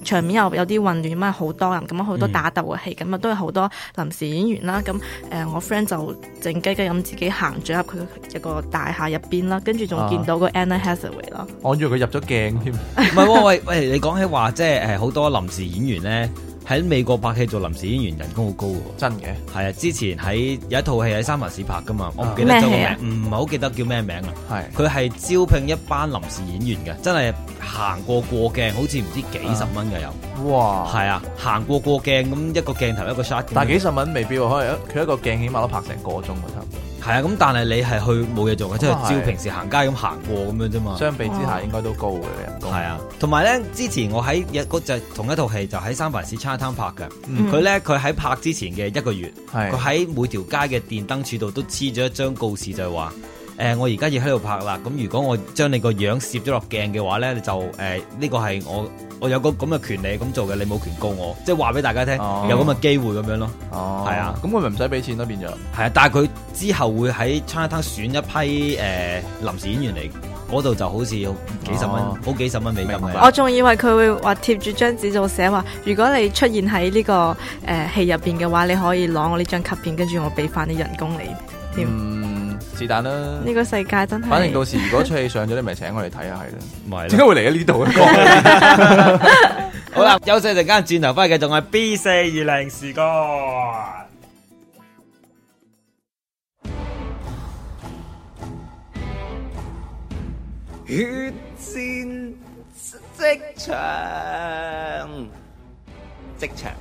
場面又有啲混亂，因為好多人，咁好多打鬥嘅戲，咁啊都有好多臨時演員啦。咁誒、呃，我 friend 就靜雞雞咁自己行咗入佢一個大廈入邊啦，跟住仲見到個 Anna Hathaway 啦。 我以為佢入咗鏡添。 唔係喎，喂喂，你講起話即係誒好多臨時演員咧。喺美國拍戲做臨時演員人工好高喎， 真嘅。係啊，之前喺有一套戲喺三藩市拍噶嘛，我唔記得咗個名，唔係好記得叫咩名啊。係佢係招聘一班臨時演員嘅，真係行過過鏡，好似唔知幾十蚊嘅有。哇！係啊，行過過鏡咁一個鏡頭一個 shot。 但係幾十蚊未必喎，可能佢一個鏡起碼都拍成個鐘喎，差唔多。 係啊，咁但係你係去冇嘢做嘅，即係照平時行街咁行過咁樣啫嘛。 相比之下應該都高嘅人工。 係啊，同埋咧，之前我喺一嗰就同一套戲就喺三藩市 Chinatown 拍嘅。佢咧佢喺拍之前嘅一個月，佢喺每條街嘅電燈柱度都黐咗一張告示，就係話誒我而家要喺度拍啦。咁如果我將你個樣攝咗落鏡嘅話咧，你就誒呢、呃這個係我我有個咁嘅權利咁做嘅，你冇權告我，即係話俾大家聽、哦、有咁嘅機會咁樣咯。哦，係啊， 咁佢咪唔使俾錢咯變咗。 係啊，但係佢之後會喺 Chinatown 選一批誒臨、呃、時演員嚟。嗰度就好似幾十蚊，好、哦、幾十蚊美金嘅。 我仲以為佢會話貼住張紙就寫話，如果你出現喺呢、這個誒、呃、戲入邊嘅話，你可以攞我呢張卡片，跟住我俾翻啲人工你添。 嗯，是但啦。呢個世界真係。 反正到時如果出戲上咗，你咪請我哋睇下係啦。 唔係， 點解會嚟喺呢度嘅？ 好啦，休息陣間轉頭翻去繼續係 B 四二零時光。 血戰職場，職場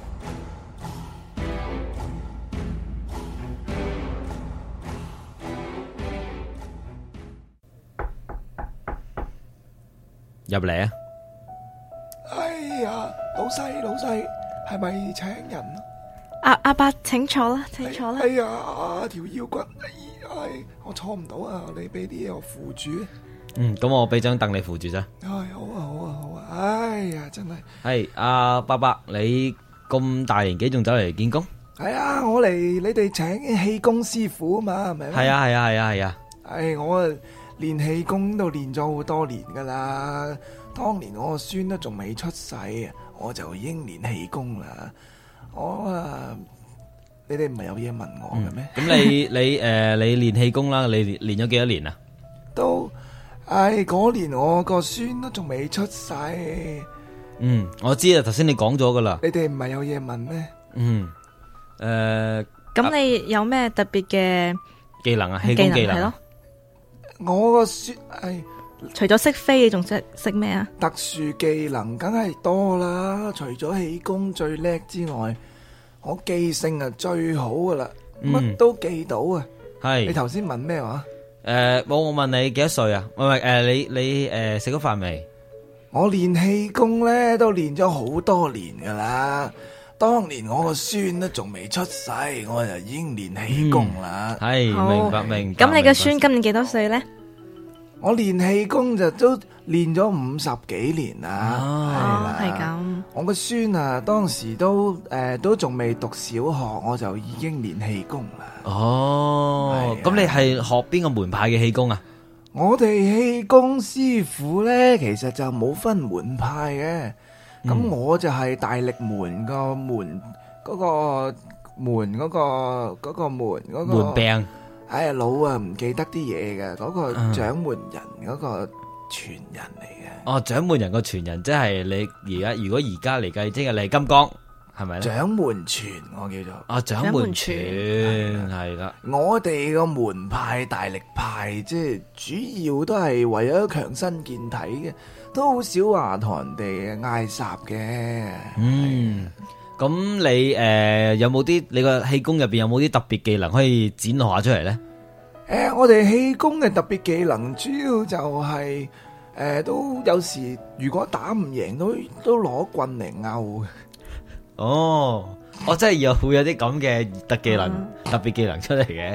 入嚟啊！ 哎呀，老細老細，係咪請人啊？ 阿阿伯，請坐啦，請坐啦。 哎呀，條腰骨，哎，我坐唔到啊！你俾啲嘢我扶住。 嗯，咁我俾張凳你扶住啫。 唉，好啊，好啊，好啊！哎呀，真係。 係阿伯伯，你咁大年紀仲走嚟見工？ 係啊，我嚟你哋請氣功師傅啊嘛，係咪？ 係啊，係啊，係啊，係啊。 唉，我練氣功都練咗好多年噶啦。當年我個孫都仲未出世，我就已經練氣功啦。我啊，你哋唔係有嘢問我嘅咩？ 咁你你誒，你練氣功啦，你練練咗幾多年啊？ 都。唉，嗰年我個孫都仲未出世。 嗯，我知啊，頭先你講咗噶啦。 你哋唔係有嘢問咩？ 嗯，誒、呃， 咁你有咩特別嘅技能啊？氣功技能係咯。 我個孫，唉， 除咗識飛，你仲識識咩啊？ 特殊技能梗係多啦，除咗氣功最叻之外，我記性啊最好噶啦，乜、嗯、都記到啊。係。你頭先問咩話？ 誒、呃，我我問你幾多歲啊？唔係誒，你你誒食咗飯未？ 我練氣功咧都練咗好多年噶啦。當年我個孫都仲未出世，我就已經練氣功啦。係、 嗯、明白明白。 咁你個孫今年幾多歲咧？ 我練氣功就都練咗五十幾年啦。 哦，係咁。 我個孫啊，當時都誒、呃、都仲未讀小學，我就已經練氣功啦。 哦，咁你係學邊個門派嘅氣功啊？ 我哋氣功師傅咧，其實就冇分門派嘅。咁、嗯、我就係大力門個門嗰、嗰個門嗰、嗰個嗰、嗰個門嗰、嗰個門病。 哎呀，老啊，唔記得啲嘢嘅，嗰個掌門人嗰個傳人嚟嘅。 哦，掌門人個傳人，即係你而家如果而家嚟計，即係你金剛係咪咧？ 掌門傳我叫做。 啊，掌門傳係啦。 我哋個門派大力派，即係主要都係為咗強身健體嘅，都好少話同人哋嗌霎嘅。 嗯。咁你誒、呃、有冇啲你個氣功入邊有冇啲特別技能可以展露下出嚟咧？ 誒、呃，我哋氣功嘅特別技能主要就係、是、誒、呃，都有時如果打唔贏都都攞棍嚟拗。 哦，我真係有會有啲咁嘅特技能、嗯、特別技能出嚟嘅。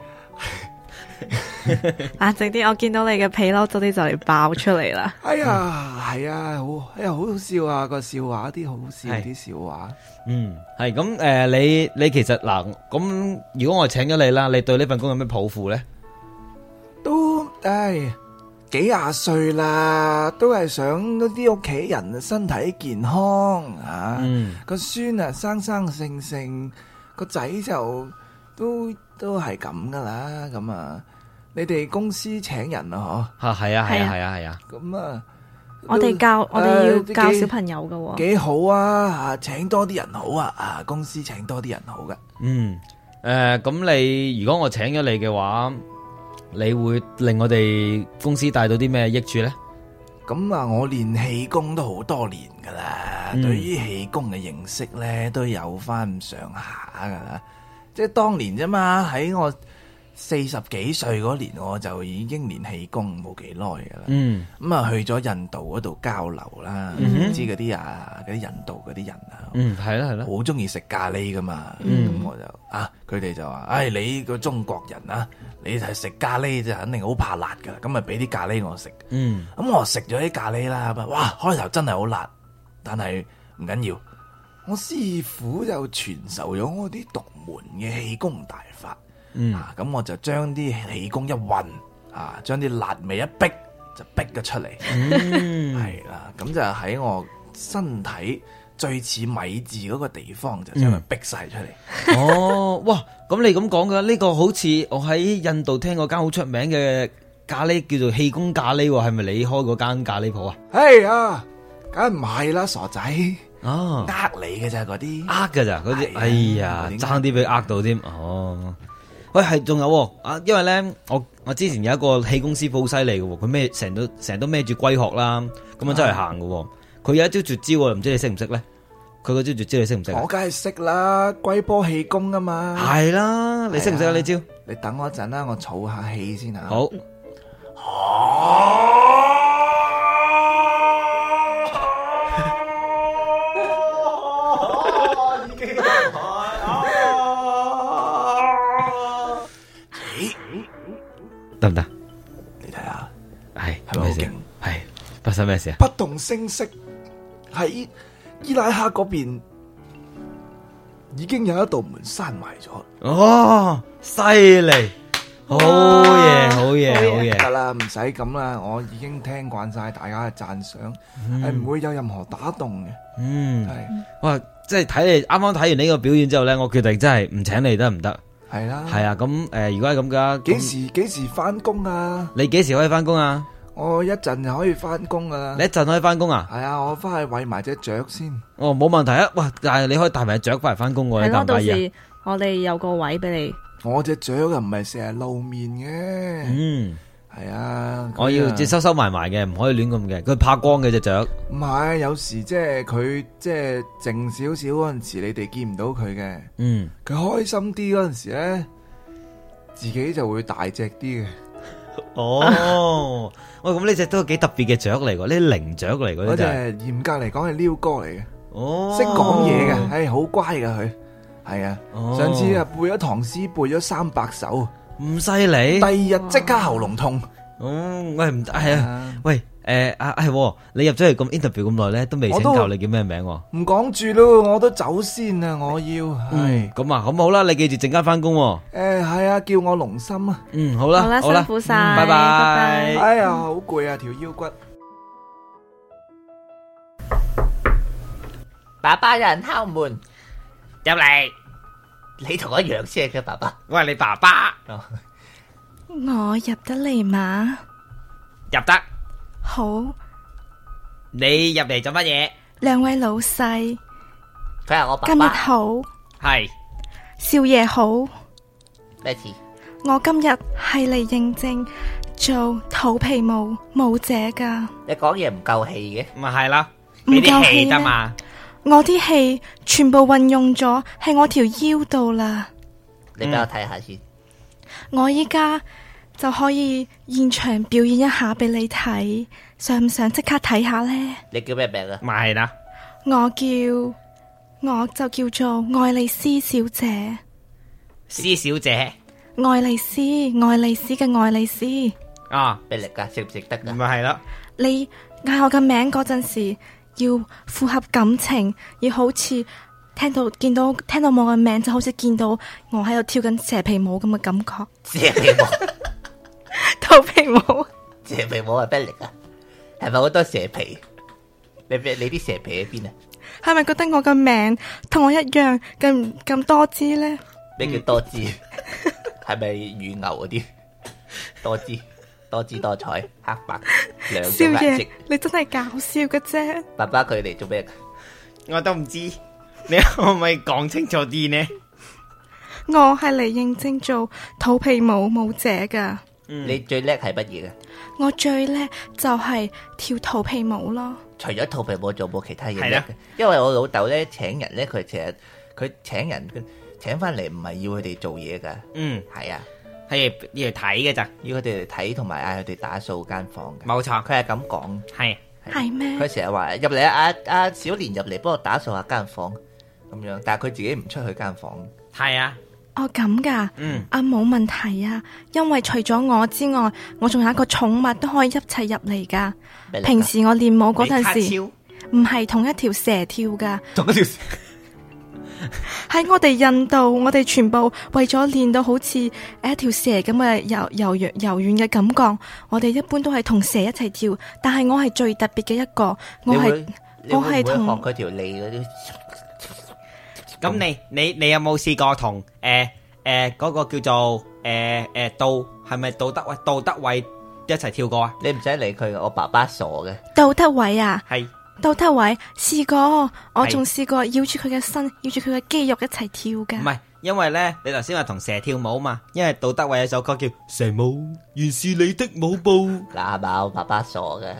冷靜啲，我見到你嘅皮褸早啲就嚟爆出嚟啦！ 哎呀，係、嗯、啊，好，哎呀，好好笑啊，個笑話，啲好笑啲笑話。 嗯，係咁誒，你你其實嗱，咁如果我請咗你啦，你對呢份工有咩抱負咧？ 都唉， 幾廿歲啦，都係想嗰啲屋企人身體健康啊。 嗯， 個孫啊生生性性，個仔就都都係咁噶啦。咁啊，你哋公司請人啊？ 嗬？吓係啊係啊係啊係啊。 咁啊， 我哋教我哋要教小朋友噶喎。 幾好啊！啊，請多啲人好啊！啊，公司請多啲人好噶。 嗯，誒，咁你如果我請咗你嘅話，你會令我哋公司帶到啲咩益處咧？ 咁啊，我練氣功都好多年噶啦， 嗯、 對於氣功嘅認識咧都有翻上下噶啦。即係當年啫嘛，喺我四十幾歲嗰年，我就已經練氣功冇幾耐噶啦。嗯，咁啊去咗印度嗰度交流啦，嗯、知嗰啲啊嗰啲印度嗰啲人啊， 嗯係啦係啦， 好中意食咖喱噶嘛。咁、 嗯、 我就啊，佢哋就話：，唉、哎，你個中國人啊，你係食咖喱就肯定好怕辣噶啦，咁咪俾啲咖喱我食。嗯，咁我食咗啲咖喱啦，哇，開頭真係好辣，但係唔緊要，我師傅就傳授咗我啲獨門嘅氣功大法。嗯，咁、啊、我就將啲氣功一混，啊，將啲辣味一逼，就逼咗出嚟。嗯，係啦，咁就喺我身體最似米字嗰個地方，就將佢逼晒出嚟。 嗯、哦，哇！咁你咁講嘅呢個好似我喺印度聽過間好出名嘅咖喱，叫做氣功咖喱，係咪你開嗰間咖喱鋪啊？ 係啊，梗係唔係啦，傻仔。 哦， 呃你嘅咋嗰啲？ 呃嘅咋嗰啲？哎呀，爭啲俾呃到添。哦。喂，係仲有啊，因為咧，我我之前有一個氣功師傅好犀利嘅，佢孭成都成日都孭住龜殼啦，咁樣周圍行嘅，佢有一招絕招，唔知你識唔識咧？佢嗰招絕招你識唔識？ 我梗係識啦，龜波氣功啊嘛。 係啦，你識唔識啊呢招？ 你等我一陣啦，我儲下氣先啊。 好。得唔得？ 你睇下， 係係咪好勁？ 係發生咩事啊？ 不動聲色喺伊拉克嗰邊已經有一道門閂埋咗。 哦，犀利，好嘢，好嘢，好嘢！ 得啦，唔使咁啦，我已經聽慣晒大家嘅讚賞，係唔、嗯、會有任何打動嘅。嗯，係是哇，即係睇你啱啱睇完呢個表演之後咧，我決定真係唔請你得唔得？ 係啦， 係啊，咁誒、呃，如果係咁噶， 幾時幾時翻工啊？ 你幾時可以翻工啊？ 我一陣就可以翻工噶啦。 你一陣可以翻工啊？ 係啊，我翻去餵埋隻雀先。 哦，冇問題啊！哇，但係你可以帶埋隻雀翻嚟翻工喎，你介唔介意啊？ 到時我哋有個位俾你。 我隻雀又唔係成日露面嘅。嗯。係啊， 我要即收收埋埋嘅，唔可以亂咁嘅。佢怕光嘅隻雀。 唔係，有時即係佢即係靜少少嗰陣時，你哋見唔到佢嘅。嗯，佢開心啲嗰陣時咧，自己就會大隻啲嘅。 哦，喂，咁呢隻都幾特別嘅雀嚟㗎，呢啲靈雀嚟㗎。 嗰隻嚴格嚟講係鷯哥嚟嘅。哦，識講嘢嘅，係好乖㗎佢。係啊，哦、上次啊背咗唐詩背咗三百首。 唔犀利， 第二日即刻喉嚨痛。 哦，喂唔係啊，喂誒啊係，你入咗嚟咁 interview 咁耐咧，都未請教你叫咩名？ 唔講住咯，我都走先啊！我要係咁啊，咁好啦，你記住陣間翻工。誒係啊，叫我龍心啊。 嗯，好啦， 好啦，辛苦晒， 拜拜。 哎呀，好攰啊，條腰骨。 爸爸，有人敲門，入嚟。你同我一樣先嘅爸爸，我係你爸爸。 我入得嚟嘛？ 入得。 好。 你入嚟做乜嘢？ 兩位老細， 佢係我爸爸。 今日好。 係。 少爺好。 咩事？ 我今日係嚟認證做肚皮舞舞者噶。 你講嘢唔夠氣嘅， 咪係啦， 唔夠氣得嘛？ 我啲氣全部運用咗喺我條腰度啦。 你俾我睇下先。 我依家就可以現場表演一下俾你睇，想唔想即刻睇下呢？ 你叫咩名啊？ 咪係啦， 我叫我就叫做愛麗絲小姐。 施小姐， 愛麗絲，愛麗絲嘅愛麗絲。 啊，俾力噶，值唔值得噶？ 咪係啦。 你嗌我嘅名嗰陣時，要符合感情，要好似聽到見到聽到我嘅名，就好似見到我喺度跳緊蛇皮舞咁嘅感覺。 蛇皮舞， 肚皮舞。 蛇皮冇係咩嚟啊？係咪好多蛇皮？你你啲蛇皮喺邊啊？ 係咪覺得我個名同我一樣咁咁多姿咧？ 咩叫多姿？係咪乳牛嗰啲多姿？多姿多彩，黑白兩種顏色。 少爺，你真係搞笑嘅啫！ 爸爸佢嚟做咩？ 我都唔知，你可唔可以講清楚啲呢？ 我係嚟認證做肚皮舞舞者噶。 嗯、 你最叻係乜嘢嘅？ 我最叻就係跳肚皮舞咯。 除咗肚皮舞，做冇其他嘢叻嘅？因為我老豆咧請人咧，佢成日佢請人佢請翻嚟，唔係要佢哋做嘢噶。 嗯， 係啊。 係要嚟睇嘅咋， 要佢哋嚟睇同埋嗌佢哋打掃間房嘅。 冇錯， 佢係咁講。 係係咩？ 佢成日話入嚟啊啊小蓮入嚟幫我打掃下間房咁樣，但係佢自己唔出去間房。 係啊。 哦咁噶。 嗯。 啊冇問題啊，因為除咗我之外，我仲有一個寵物都可以一齊入嚟噶。平時我練舞嗰陣時，唔係同一條蛇跳噶。 同一條蛇。 喺我哋印度，我哋全部為咗練到好似誒一條蛇咁嘅柔柔軟柔軟嘅感覺，我哋一般都係同蛇一齊跳。但係我係最特別嘅一個，我係我係同學佢條脷嗰啲。 咁你你你有冇試過同誒誒嗰個叫做誒誒杜係咪杜德偉杜德偉一齊跳過啊？ 你唔使理佢，我爸爸傻嘅。 杜德偉啊？ 係。 杜德偉試過，我仲試過繞住佢嘅身，繞住佢嘅肌肉一齊跳噶。 唔係，因為咧，你頭先話同蛇跳舞嘛，因為杜德偉有首歌叫《蛇舞原是你的舞步》。 嗱，係嘛，我爸爸傻嘅。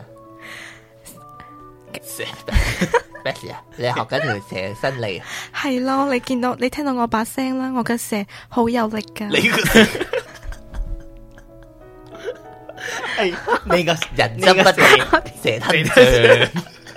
蛇咩事啊？你學緊條蛇伸脷？ 係咯，你見到你聽到我把聲啦，我嘅蛇好有力噶。 你個蛇， 係你個人心不蛇蛇吞象。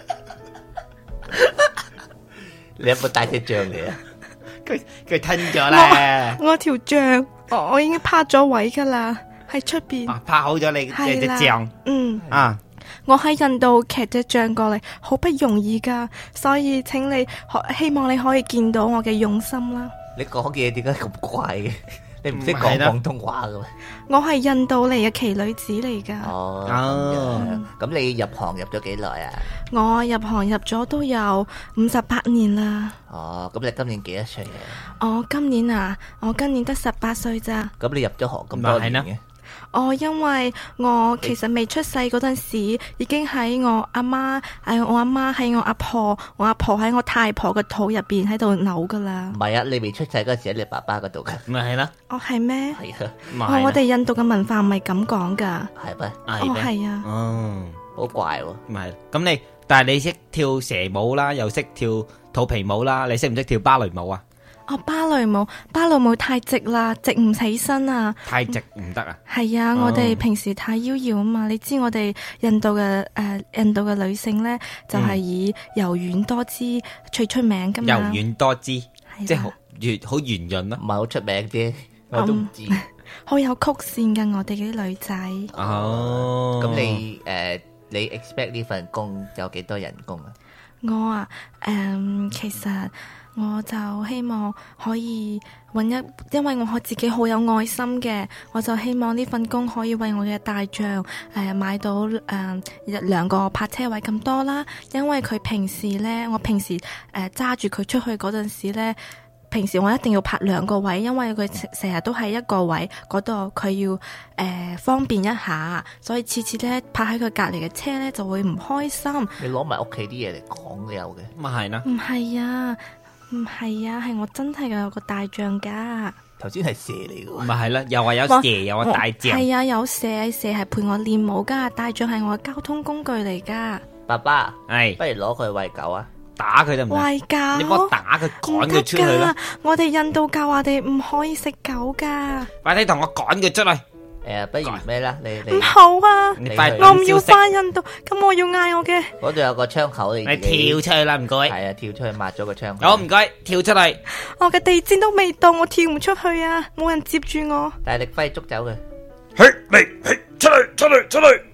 你有冇帶隻象嚟啊？ 佢佢吞咗啦。 我條象，我我已經趴咗位噶啦，喺出邊。 啊，趴好咗你隻隻象。 嗯。 啊。 我喺印度騎隻象過嚟，好不容易噶，所以請你希望你可以見到我嘅用心啦。 你講嘅嘢點解咁怪嘅？你唔識講廣東話嘅咩？ 我係印度嚟嘅奇女子嚟噶。 哦，咁你入行入咗幾耐啊？ 我入行入咗都有五十八年啦。 哦，咁你今年幾多歲啊？ 我今年啊，我今年得十八歲咋。 咁你入咗行咁多年嘅？ 哦，因為我其實未出世嗰陣時，已經喺我阿媽，誒，我阿媽喺我阿婆，我阿婆喺我太婆嘅肚入邊喺度扭噶啦。 唔係啊，你未出世嗰時喺你爸爸嗰度噶。 咪係啦。 哦，係咩？ 係啊。 哦，我哋印度嘅文化唔係咁講噶。 係咩？ 哦，係啊。 哦， 好怪喎。 唔係，咁你，但係你識跳蛇舞啦，又識跳肚皮舞啦，你識唔識跳芭蕾舞啊？ 哦，芭蕾舞，芭蕾舞太直啦，直唔起身啊！ 太直唔得啊！ 係啊，我哋平時太妖嬈啊嘛，你知我哋印度嘅誒，印度嘅女性咧就係以柔軟多姿最出名噶嘛。 柔軟多姿，即係好圓好圓潤咯， 唔係好出名啫，我都唔知。 好有曲線噶，我哋啲女仔。 哦， 咁你誒，你 expect 呢份工有幾多人工啊？ 我啊，誒，其實。我就希望可以揾一，因為我自己好有愛心嘅，我就希望呢份工可以為我嘅大象誒、呃、買到誒兩個泊車位咁多啦。因為佢平時呢，我平時誒揸住佢出去嗰陣時呢，平時我一定要泊兩個位，因為佢成日都喺一個位嗰度，佢要誒、呃、方便一下，所以次次呢，泊喺佢隔籬嘅車呢就會唔開心。 你攞埋屋企啲嘢嚟講都有嘅， 咪係啦。 唔係啊。唔係啊，係我真係有個大象噶。 頭先係蛇嚟嘅。 咪係啦，又話有蛇，又話大象。 係啊，有蛇，蛇係陪我練舞噶，大象係我嘅交通工具嚟噶。 爸爸， 係， 不如攞佢餵狗啊， 打佢得唔得？ 餵狗？ 你幫我打佢，趕佢出去啦。 我哋印度教我哋唔可以食狗噶。 快啲同我趕佢出去。 誒，不如咩啦？你你唔好啊！ 你快我唔要翻印度，咁我要嗌我嘅。 嗰度有個窗口，你你跳出去啦，唔該。 係啊，跳出去抹咗個窗口。 好，唔該，跳出嚟。 我嘅地氈都未到，我跳唔出去啊！冇人接住我。 大力揮捉走佢。 嘿，嚟，嘿，出嚟，出嚟，出嚟。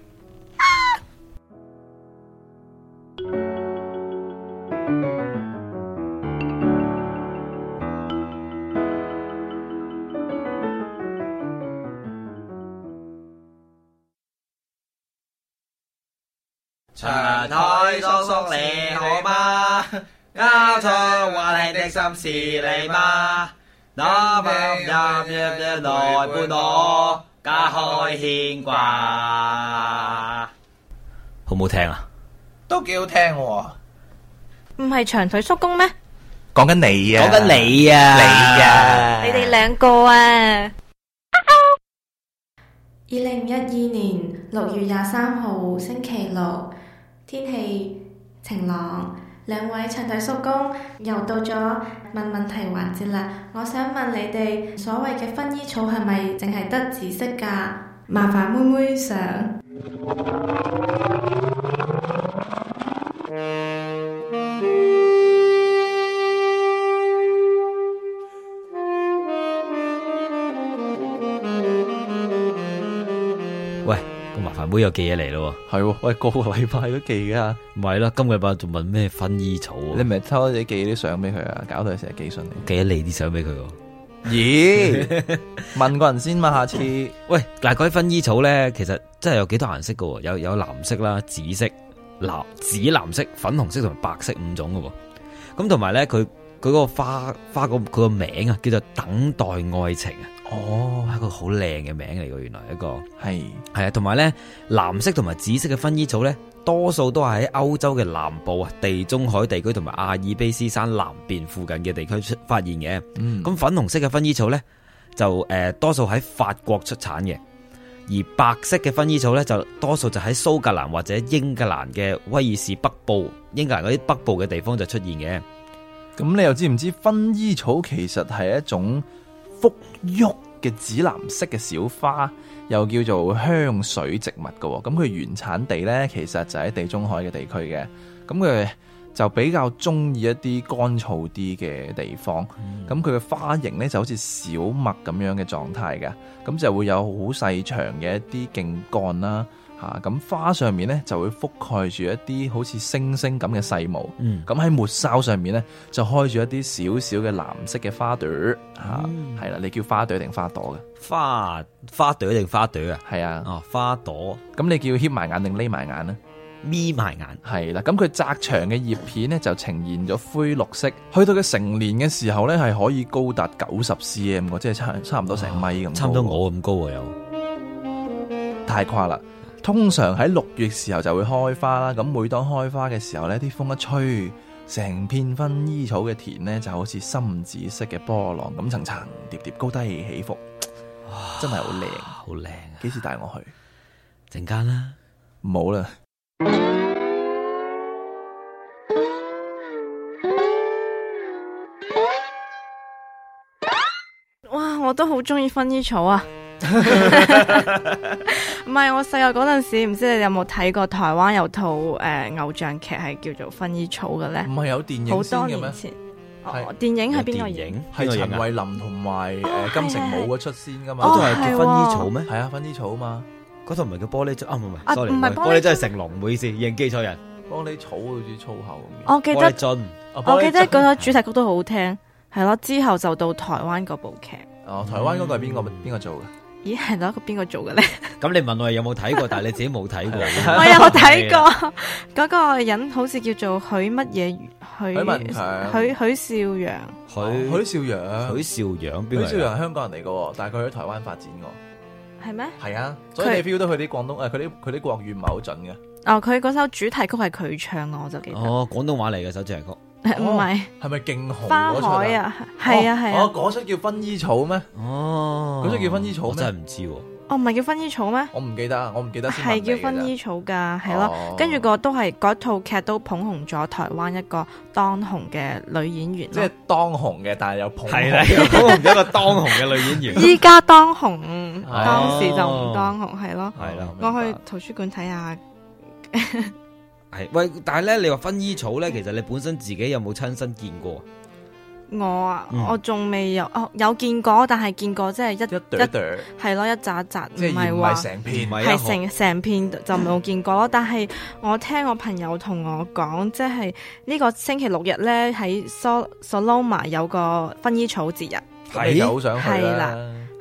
位叔叔你好嗎？交出溫馨的心事嚟嗎？那麼入入入來伴我，加開牽掛。 好唔好聽啊？ 都幾好聽喎。 唔係長腿叔公咩？ 講緊你啊！ 講緊你啊！ 你啊！ 你哋兩個啊！二零一二年六月廿三號星期六，天氣晴朗。兩位長腿叔公又到咗問問題環節啦。我想問你哋，所謂嘅薰衣草係咪淨係得紫色㗎？麻煩妹妹上。 喂，個麻煩妹有寄嘢嚟咯喎。 係喎，喂，個個禮拜都寄噶。 唔係啦，今個禮拜仲問咩薰衣草啊？ 你咪偷你寄啲相俾佢啊，搞到佢成日寄信嚟。 寄咗你啲相俾佢喎。 咦？問個人先嘛，下次。 喂，嗱，嗰啲薰衣草咧，其實真係有幾多顏色噶喎？有有藍色啦、紫色、藍紫藍色、粉紅色同埋白色五種噶喎。咁同埋咧，佢佢嗰個花花個佢個名啊，叫做等待愛情啊。哦，係一個好靚嘅名嚟噶，原來一個係係啊，同埋咧藍色同埋紫色嘅薰衣草咧，多數都係喺歐洲嘅南部啊、地中海地區同埋阿爾卑斯山南邊附近嘅地區出發現嘅。咁、嗯、粉紅色嘅薰衣草咧，就誒、呃、多數喺法國出產嘅，而白色嘅薰衣草咧，就多數就喺蘇格蘭或者英格蘭嘅威爾士北部、英格蘭嗰啲北部嘅地方就出現嘅。 咁你又知唔知薰衣草其實係一種馥郁嘅紫藍色嘅小花，又叫做香水植物嘅。咁佢原產地呢，其實就喺地中海嘅地區嘅。咁佢就比較中意一啲乾燥啲嘅地方。咁佢嘅花型呢，就好似小麥咁樣嘅狀態嘅。咁就會有好細長嘅一啲莖幹啦。咁、啊、花上面咧就會覆蓋住一啲好似星星咁嘅細毛，咁喺末梢上面咧就開住一啲少少嘅藍色嘅花朵，吓係啦，你叫花朵定花朵嘅？ 花花朵定花朵啊？ 係啊， 哦花朵， 咁你叫瞌埋眼定匿埋眼咧？ 眯埋眼， 係啦，咁佢窄長嘅葉片咧就呈現咗灰綠色，去到佢成年嘅時候咧係可以高達九十 cm， 即係差差唔多成米咁、哦， 差唔多我咁高啊又， 太誇啦！通常喺六月時候就會開花啦，咁每當開花嘅時候呢，啲風一吹，成片薰衣草嘅田呢就好似深紫色嘅波浪咁層層疊疊高低起伏，真係好靚， 好靚啊！ 幾時帶我去？ 陣間啦， 唔好啦。 哇！我都好中意薰衣草啊！唔係，我細個嗰陣時，唔知你有冇睇過台灣有套誒、呃、偶像劇係叫做《薰衣草》嘅咧？ 唔係有電影好先嘅咩？ 多年前，哦，電影係邊個影？ 係陳慧琳同埋誒金城武嗰出先噶嘛？ 嗰套係叫薰衣草咩？ 係啊，薰衣草嘛。 嗰套唔係叫玻璃樽啊？唔係唔係 ，sorry， 唔係玻璃樽係成龍，唔好意思，認記錯人。 玻璃草好似粗口咁。 我記得樽， 我記得嗰套主題曲都好好聽，係咯。之後就到台灣嗰部劇。 哦，台灣嗰個係邊個邊個做嘅？ 咦，係咯，個邊個做嘅咧？ 咁你問我有冇睇過，但係你自己冇睇過。 我有睇過，嗰個人好似叫做許乜嘢許許文強、 許許少陽、 許許少陽、 許少陽，邊個？ 許少陽香港人嚟嘅，但係佢喺台灣發展嘅。 係咩？ 係啊，所以你 feel 到佢啲廣東誒，佢啲佢啲國語唔係好準嘅。 哦，佢嗰首主題曲係佢唱嘅，我就記得。 哦，廣東話嚟嘅首主題曲。 唔係， 係咪勁紅花海啊？係啊係啊。 哦，嗰出叫薰衣草咩？ 哦， 嗰出叫薰衣草咩？ 我真係唔知喎。 哦，唔係叫薰衣草咩？ 我唔記得，我唔記得。 係叫薰衣草噶，係咯。跟住個都係嗰套劇都捧紅咗台灣一個當紅嘅女演員。 即係當紅嘅，但係又捧係啦，又捧紅咗一個當紅嘅女演員。 依家當紅，當時就唔當紅，係咯。 係啦， 我去圖書館睇下。 係喂，但係咧，你話薰衣草咧，其實你本身自己有冇親身見過？ 我啊， 嗯、 我仲未有，哦，有見過，但係見過即係一一朵朵， 係咯，一紮紮， 即係唔係成片， 係成成片就冇見過咯。但係我聽我朋友同我講，即係呢個星期六日咧喺 Soloma 有個薰衣草節日， 係好想去啦。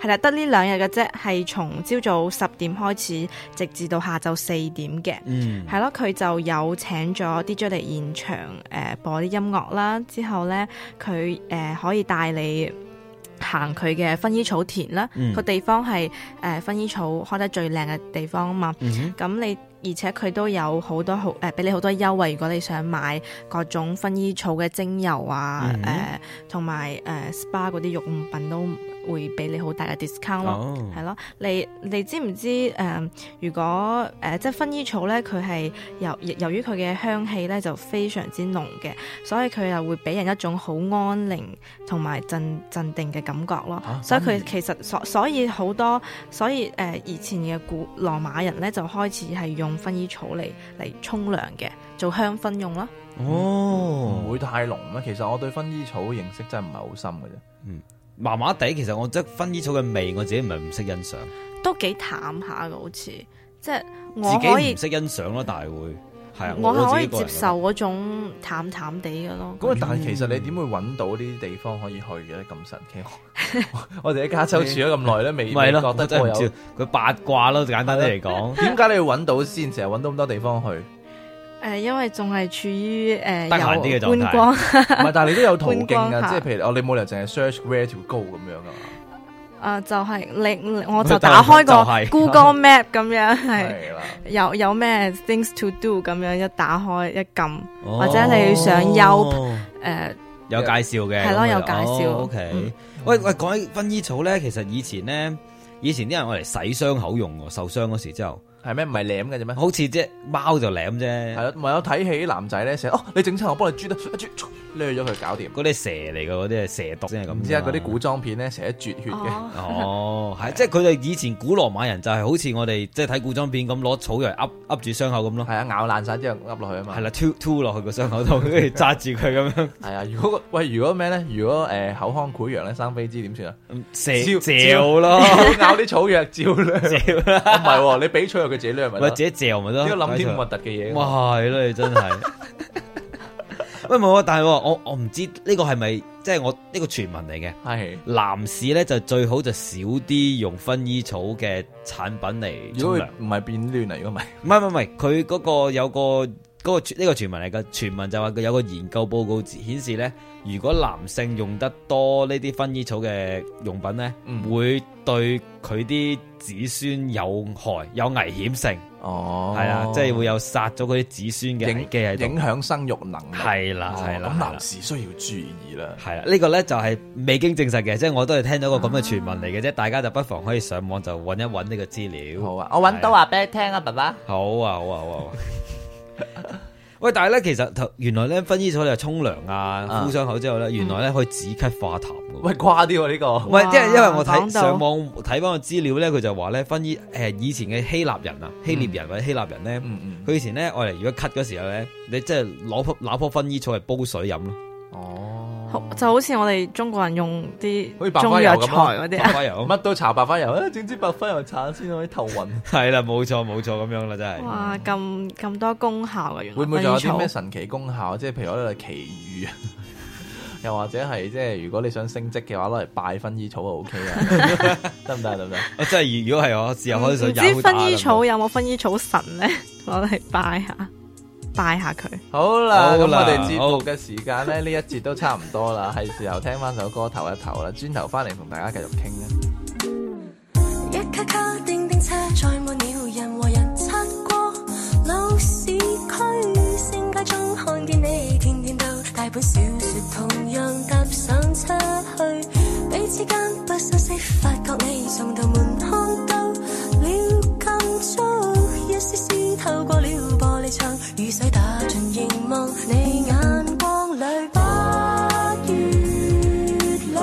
係啦，得呢兩日嘅啫，係從朝早十點開始，直至到下晝四點嘅。 嗯， 係咯，佢就有請咗 D J 嚟現場誒、呃、播啲音樂啦，之後咧佢誒可以帶你行佢嘅薰衣草田啦，個、嗯、地方係誒薰衣草開得最靚嘅地方啊嘛。咁、嗯、你而且佢都有好多好誒，俾、呃、你好多優惠。如果你想買各種薰衣草嘅精油啊，誒同埋誒 S P A 嗰啲用品都會俾你好大嘅 discount 咯，係、哦、咯。你你知唔知誒、呃？如果誒、呃、即係薰衣草咧，佢係由由於佢嘅香氣咧就非常之濃嘅，所以佢又會俾人一種好安寧同埋鎮鎮定嘅感覺咯。啊、所以佢其實所所以好多所以誒、呃、以前嘅古羅馬人咧就開始係用薰衣草嚟嚟沖涼嘅，做香薰用咯。 哦，唔會太濃咩？其實我對薰衣草認識真係唔係好深嘅啫。 嗯。麻麻地，其實我覺得薰衣草嘅味，我自己唔係唔識欣賞， 都幾淡下嘅，好似即係我可以自己唔識欣賞咯，但係會係啊， 我係可以接受嗰種淡淡地嘅咯。 咁但係其實你點會揾到呢啲地方可以去嘅咧？咁神奇！我哋喺加州住咗咁耐咧，未未覺得真係有佢八卦咯，簡單啲嚟講。 點解你要揾到先？成日揾到咁多地方去？ 誒、呃，因為仲係處於誒得閒啲嘅狀態， 唔係，但係你都有途徑噶，即係譬如哦，你冇理由淨係 search where to go 咁樣噶嘛？ 啊、呃，就係、是、你，我就打開個 Google Map 咁樣，係有有咩 things to do 咁樣，一打開一撳、哦，或者你上 Yelp 誒、呃、 有介紹嘅， 係咯，有介紹。 哦、OK，、嗯、喂喂，講起薰衣草咧，其實以前咧，以前啲人愛嚟洗傷口用，受傷嗰時之後。 係咩？唔係舐嘅啫咩？ 好似啫，貓就舐啫。係咯，咪有睇起男仔咧，成日哦，你整親我幫你啜得一啜，掠咗佢搞掂。 嗰啲蛇嚟嘅，嗰啲係蛇毒先係咁。 唔知啊，嗰啲古裝片咧成日啜血嘅。 哦，係，即係佢哋以前古羅馬人就係好似我哋即係睇古裝片咁，攞草嚟噏噏住傷口咁咯。 係啊，咬爛晒之後噏落去啊嘛。 係啦，吐吐落去個傷口度，跟住揸住佢咁樣。 係啊，如果喂，如果咩咧？如果誒、呃、口腔潰瘍咧，生飛滋點算啊？ 蛇嚼咯， 咬啲草藥照咧。照啦，唔係，你俾草藥佢自己咧，係咪？ 或者嚼咪得， 呢個諗啲咁核突嘅嘢。 哇，係咯，你真係。喂，冇啊，但係我我唔知呢個係咪即係我呢個傳聞嚟嘅。係男士咧就最好就少啲用薰衣草嘅產品嚟沖涼。唔係變亂啊？如果唔係，唔係唔係唔係，佢嗰個有個嗰、嗰個呢、呢個傳聞嚟嘅。傳聞就話佢有個研究報告顯示咧，如果男性用得多呢啲薰衣草嘅用品咧、嗯，會對佢啲子孫有害、有危險性。哦，係啊，即係會有殺咗嗰啲子孫嘅危機喺度，影響生育能力。係啦，係啦，咁男士需要注意啦。係啦，呢個咧就係未經證實嘅，即係我都係聽到個咁嘅傳聞嚟嘅啫。大家就不妨可以上網就揾一揾呢個資料。好啊，我揾到話俾你聽啊，爸爸。好啊，好啊，好啊。喂，但係咧，其實原來咧，薰衣草你係沖涼啊，敷傷口之後咧，原來咧可以止咳化痰嘅。喂，誇啲喎呢個。喂，即係因為我睇上網睇翻個資料咧，佢就話咧，薰衣誒以前嘅希臘人啊，希臘人或者希臘人咧，佢、嗯嗯、以前咧我哋如果咳嗰時候咧，你即係攞棵攞棵薰衣草嚟煲水飲咯。哦，就好似我哋中國人用啲中藥材嗰啲，白花油乜都搽白花油啊，總之白花油搽先可以頭暈。係啦，冇錯冇錯咁樣啦，真係。哇，咁咁多功效啊！原來會唔會仲有啲咩神奇功效？即係譬如攞嚟奇遇啊，又或者係即係如果你想升職嘅話，攞嚟拜薰衣草就 O K 啊，得唔得？得唔得？我真係如果係我，試下開水。唔知薰衣草有冇薰衣草神咧？攞嚟拜下。拜下佢。好啦，咁我哋節目嘅時間咧，呢一節都差唔多啦，係時候聽翻首歌唞一唞啦，轉頭翻嚟同大家繼續傾啦。一卡卡叮叮車載滿了人和人，擦過老市區，星街中看見你，天天都帶本小說，同樣搭上車去，彼此間不相識，發覺你送到門看到了禁足，一絲絲透過了玻璃窗，雨水打進凝望你眼光裏，八月裏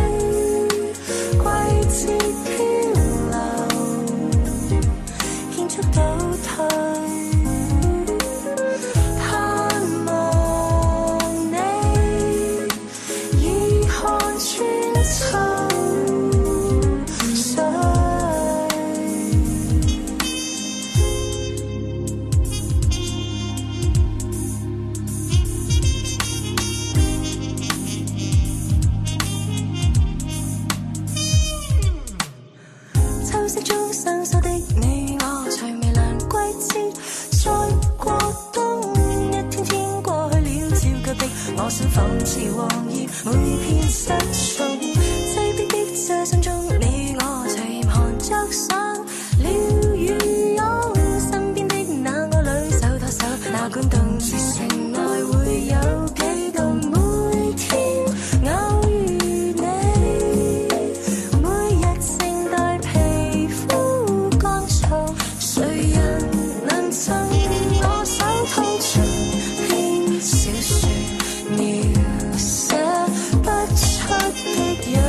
季節漂流，牽觸倒退，盼望你已看穿秋。 我想仿似黃葉每片失蹤，擠迫的這心中，你與我隨嚴寒着上了雨友，身邊的那個女手拖手，哪管動至城內會有幾度每天偶遇你，每日靜待皮膚乾燥，誰人能贈我手套盡篇小說描寫不出的一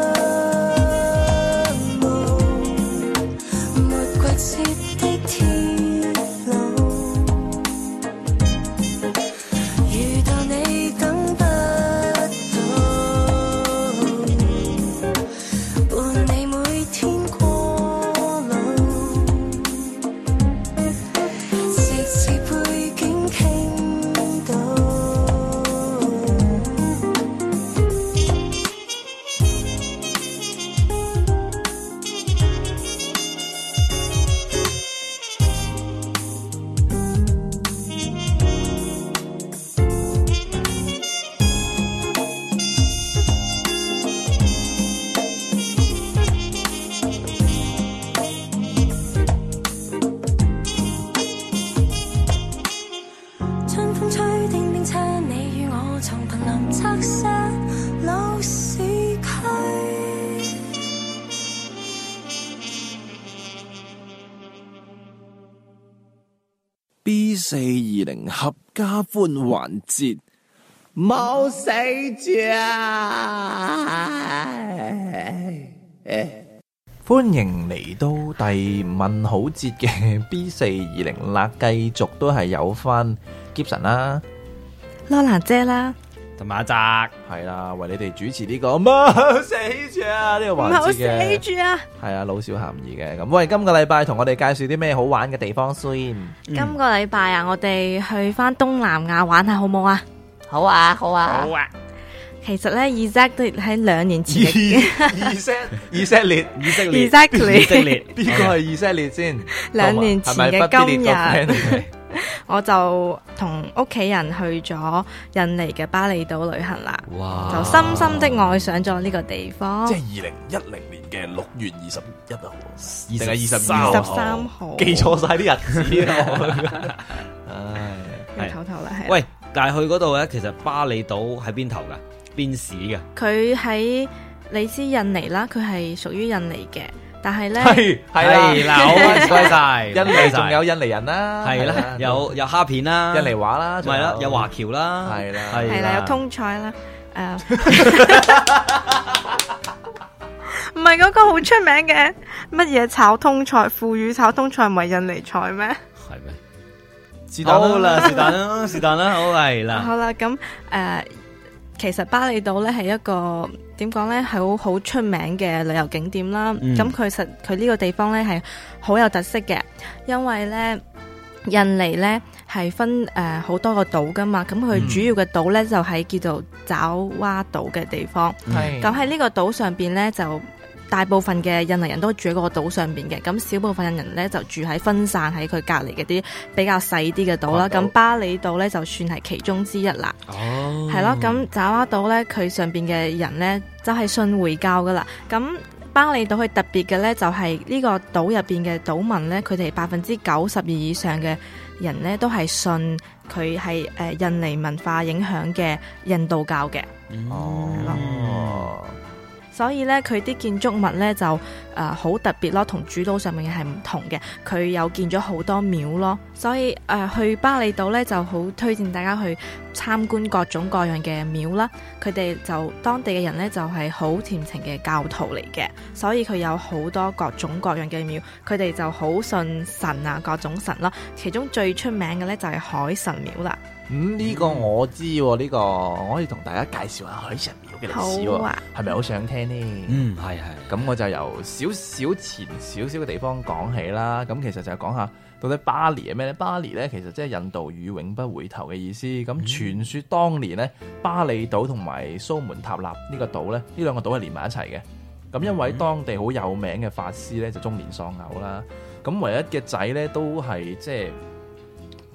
幕，沒季節的鐵路，遇到你等不到，伴你每天過路，直至背景傾倒。春風吹叮叮車，你與我從瀕臨拆卸老市區。 B 四二零合家歡環節，冇死住啊！ 歡迎嚟到第問好節嘅 B 四二零啦，繼續都係有翻 Gibson 啦、 羅蘭姐啦， 同埋阿澤係啦，為你哋主持呢、這個冇死住啊呢、這個環節嘅， 唔好死住啊！ 係啊，老少咸宜嘅。咁喂，今個禮拜同我哋介紹啲咩好玩嘅地方先？ 今個禮拜啊，我哋去翻東南亞玩下好冇啊？ 好啊，好啊， 好啊， 其實咧 exactly 喺兩年前嘅以色以色列以色列 exactly 以色列邊個係以色列先？ 兩年前嘅今日， 日， 我就同屋企人去咗印尼嘅巴厘島旅行啦， 哇就深深的愛上咗呢個地方。 即係二零一零年嘅六月二十一號，定係二二十三二十三號， 記錯晒啲日子咯。唉， 要唞唞啦，係。 喂，但係去嗰度咧，其實巴厘島喺邊頭噶？邊市嘅？ 佢喺你知印尼啦，佢係屬於印尼嘅，但係咧係係啦，好唔該晒， 印尼仲有印尼人啦， 係啦，有有蝦片啦， 印尼話啦， 係啦，有華僑啦， 係啦， 係啦，有通菜啦，誒，唔係嗰個好出名嘅乜嘢炒通菜，腐乳炒通菜唔係印尼菜咩？ 係咩？ 是但好啦，是但啦，是但啦，好係啦。 好啦，咁誒。其實巴厘島咧係一個點講咧係好好出名嘅旅遊景點啦。咁、嗯、其實佢呢個地方咧係好有特色嘅，因為咧印尼咧係分誒好、呃、多個島噶嘛。咁佢主要嘅島咧就係叫做爪哇島嘅地方。咁喺呢個島上邊咧就大部分嘅印尼人都住喺嗰個島上邊嘅，咁少部分印尼人咧就住喺分散喺佢隔離嘅啲比較細啲嘅島啦。咁、哦、巴厘島咧就算係其中之一啦。哦，係咯。咁爪哇島咧，佢上邊嘅人咧就係、是、信回教噶啦。咁巴厘島佢特別嘅咧就係呢個島入邊嘅島民咧，佢哋百分之九十二以上嘅人咧都係信佢係誒印尼文化影響嘅印度教嘅。哦。係咯。所以咧，佢啲建築物咧就誒好、呃、特別咯，同主島上面係唔同嘅。佢有建咗好多廟咯，所以誒、呃、去巴厘島咧就好推薦大家去參觀各種各樣嘅廟啦。佢哋就當地嘅人咧就係好虔誠嘅教徒嚟嘅，所以佢有好多各種各樣嘅廟。佢哋就好信神啊，各種神咯。其中最出名嘅咧就係海神廟啦。 嗯，呢、這個我知喎，呢、這個我可以同大家介紹下海神廟嘅歷史喎，係咪好想聽呢？ 嗯，係係。咁我就由少少前少少嘅地方講起啦。咁其實就係講下到底巴厘係咩咧？巴厘咧其實即係印度語永不回頭嘅意思。咁傳說當年咧，巴厘島同埋蘇門答臘呢個島咧，呢兩個島係連埋一齊嘅。咁一位當地好有名嘅法師咧，就中年喪偶啦。咁唯一嘅仔咧都係即係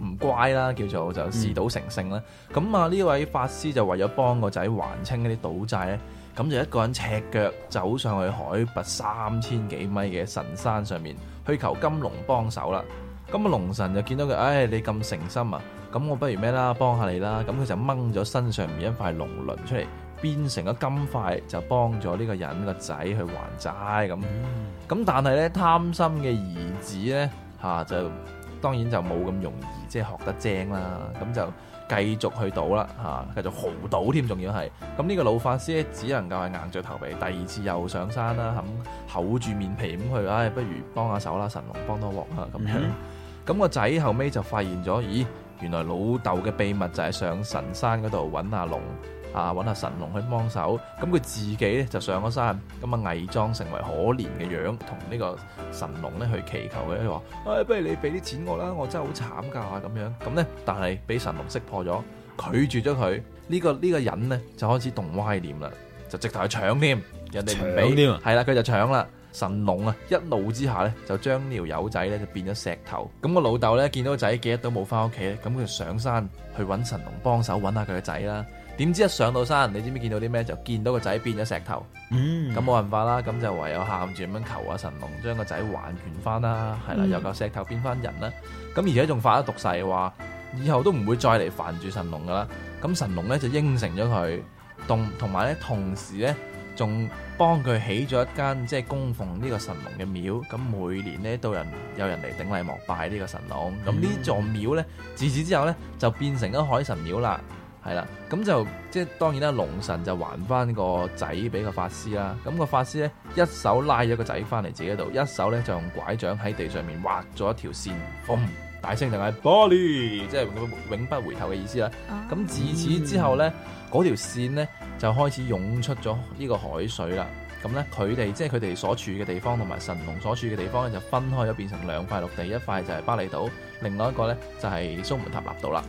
唔乖啦，叫做就嗜賭成性啦。咁啊呢位法師就為咗幫個仔還清嗰啲賭債咧，咁就一個人赤腳走上去海拔三千幾米嘅神山上面，去求金龍幫手啦。咁啊龍神就見到佢，唉、哎、你咁誠心啊，咁我不如咩啦，幫下你啦。咁佢就掹咗身上面一塊龍鱗出嚟，變成咗金塊，就幫咗呢個人個仔去還債咁。咁、嗯、但係咧貪心嘅兒子咧嚇、啊、就當然就冇咁容易即係學得精啦，咁就繼續去賭啦嚇，繼續豪賭添，仲要係咁呢個老法師咧，只能夠係硬著頭皮，第二次又上山啦，咁厚住面皮咁去，唉、哎，不如幫下手啦，神龍幫多鑊啊咁樣。咁、嗯、個仔後尾就發現咗，咦，原來老豆嘅秘密就係上神山嗰度揾阿龍。啊！揾下神龍去幫手，咁佢自己咧就上咗山，咁啊偽裝成為可憐嘅樣，同呢個神龍咧去祈求嘅，佢話：唉、哎，不如你俾啲錢我啦，我真係好慘㗎咁樣。咁咧，但係俾神龍識破咗，拒絕咗佢。呢、這個呢、這個人咧就開始動歪念啦，就直頭去搶添，人哋唔俾，係啦，佢就搶啦。神龍啊，一怒之下咧就將呢條友仔咧就變咗石頭。咁個老豆咧見到個仔幾日都冇翻屋企咧，咁佢就上山去揾神龍幫手揾下佢個仔啦。點知一上到山，你知唔知見到啲咩？就見到個仔變咗石頭。嗯，咁冇辦法啦，咁就唯有喊住咁樣求下神龍，將個仔還原翻啦，係啦，由個石頭變翻人啦。咁而且仲發咗毒誓，話以後都唔會再嚟煩住神龍噶啦。咁神龍咧就應承咗佢，同同埋咧同時咧仲幫佢起咗一間即係供奉呢個神龍嘅廟。咁每年咧都有人有人嚟頂禮膜拜呢個神龍。咁呢座廟咧自此之後咧就變成咗海神廟啦。係啦，咁就即係當然啦，龍神就還翻個仔俾個法師啦。咁、個法師咧一手拉咗個仔翻嚟自己度，一手咧就用拐杖喺地上面畫咗一條線，嘣、嗯、大聲就嗌巴利，即係永不回頭嘅意思啦。咁、啊、自此之後咧，嗰條線咧就開始湧出咗呢個海水啦。咁咧佢哋即係佢哋所處嘅地方同埋神龍所處嘅地方咧就分開咗，變成兩塊陸地，一塊就係巴厘島，另外一個咧就係蘇門答臘島啦。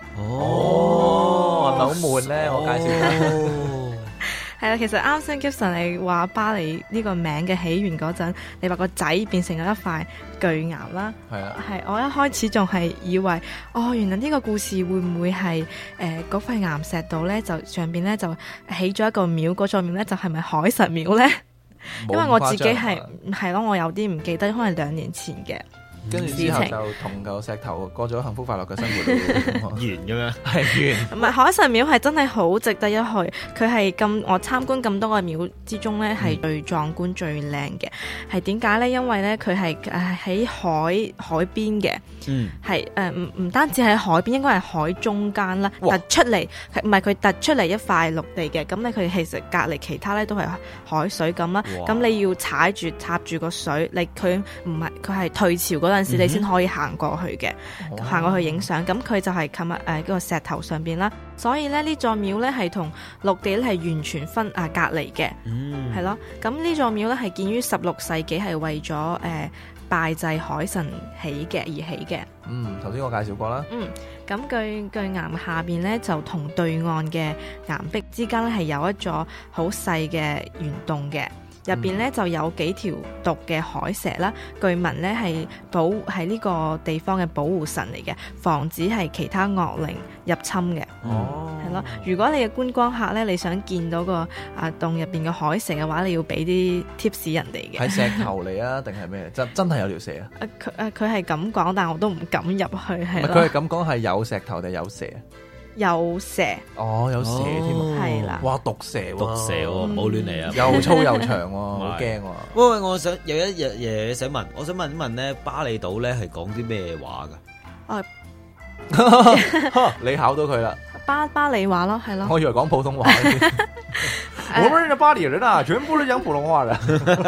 哦，係咪好悶咧？我介紹下。 係啦，其實啱先 Gibson 你話巴黎呢個名嘅起源嗰陣，你話個仔變成咗一塊巨岩啦。係啊，係我一開始仲係以為，哦，原來呢個故事會唔會係誒嗰塊岩石度咧，就上邊咧就起咗一個廟，嗰座廟咧就係咪海神廟咧？因為我自己係係咯，我有啲唔記得，可能兩年前嘅。 跟住之後就同嚿石頭過咗幸福快樂嘅生活完咁樣，係完。唔係海神廟係真係好值得一去，佢係咁我參觀咁多個廟之中咧係最壯觀、嗯、最靚嘅。係點解咧？因為咧佢係誒喺海海邊嘅，嗯，係誒唔唔單止喺海邊，應該係海中間啦，突出嚟，唔係佢突出嚟一塊陸地嘅。咁咧佢其實隔離其他咧都係海水咁啦。咁你要踩住插住個水，你佢唔係佢係退潮嗰陣時你先可以行過去嘅，行、哦、過去影相。咁佢就係近日誒嗰個石頭上邊啦，所以咧呢座廟咧係同陸地咧係完全分啊隔離嘅，係、嗯、咯。咁呢座廟咧係建於十六世紀，係為咗誒、呃、拜祭海神起嘅而起嘅。嗯，頭先我介紹過啦。嗯，咁巨巨岩下邊咧就同對岸嘅岩壁之間咧係有一座好細嘅圓洞嘅。入邊咧就有幾條毒嘅海蛇啦，據聞咧係保係呢個地方嘅保護神嚟嘅，防止係其他惡靈入侵嘅。哦，係咯。如果你嘅觀光客咧，你想見到個啊洞入邊嘅海蛇嘅話，你要俾啲 tips 人哋嘅。係石頭嚟啊，定係咩？真真係有條蛇啊？啊佢啊佢係咁講，但係我都唔敢入去。係佢係咁講，係有石頭定有蛇？有蛇哦，有蛇添啊，係啦，哇，毒蛇，毒蛇，唔好亂嚟啊，又粗又長，好驚喎。 喂喂，我想有一樣嘢想問，我想問一問咧，巴厘島咧係講啲咩話噶？ 哦，你考到佢啦， 巴巴厘話咯，係咯， 我以為講普通話。我們嘅巴黎人啊，全部都講普通話啦。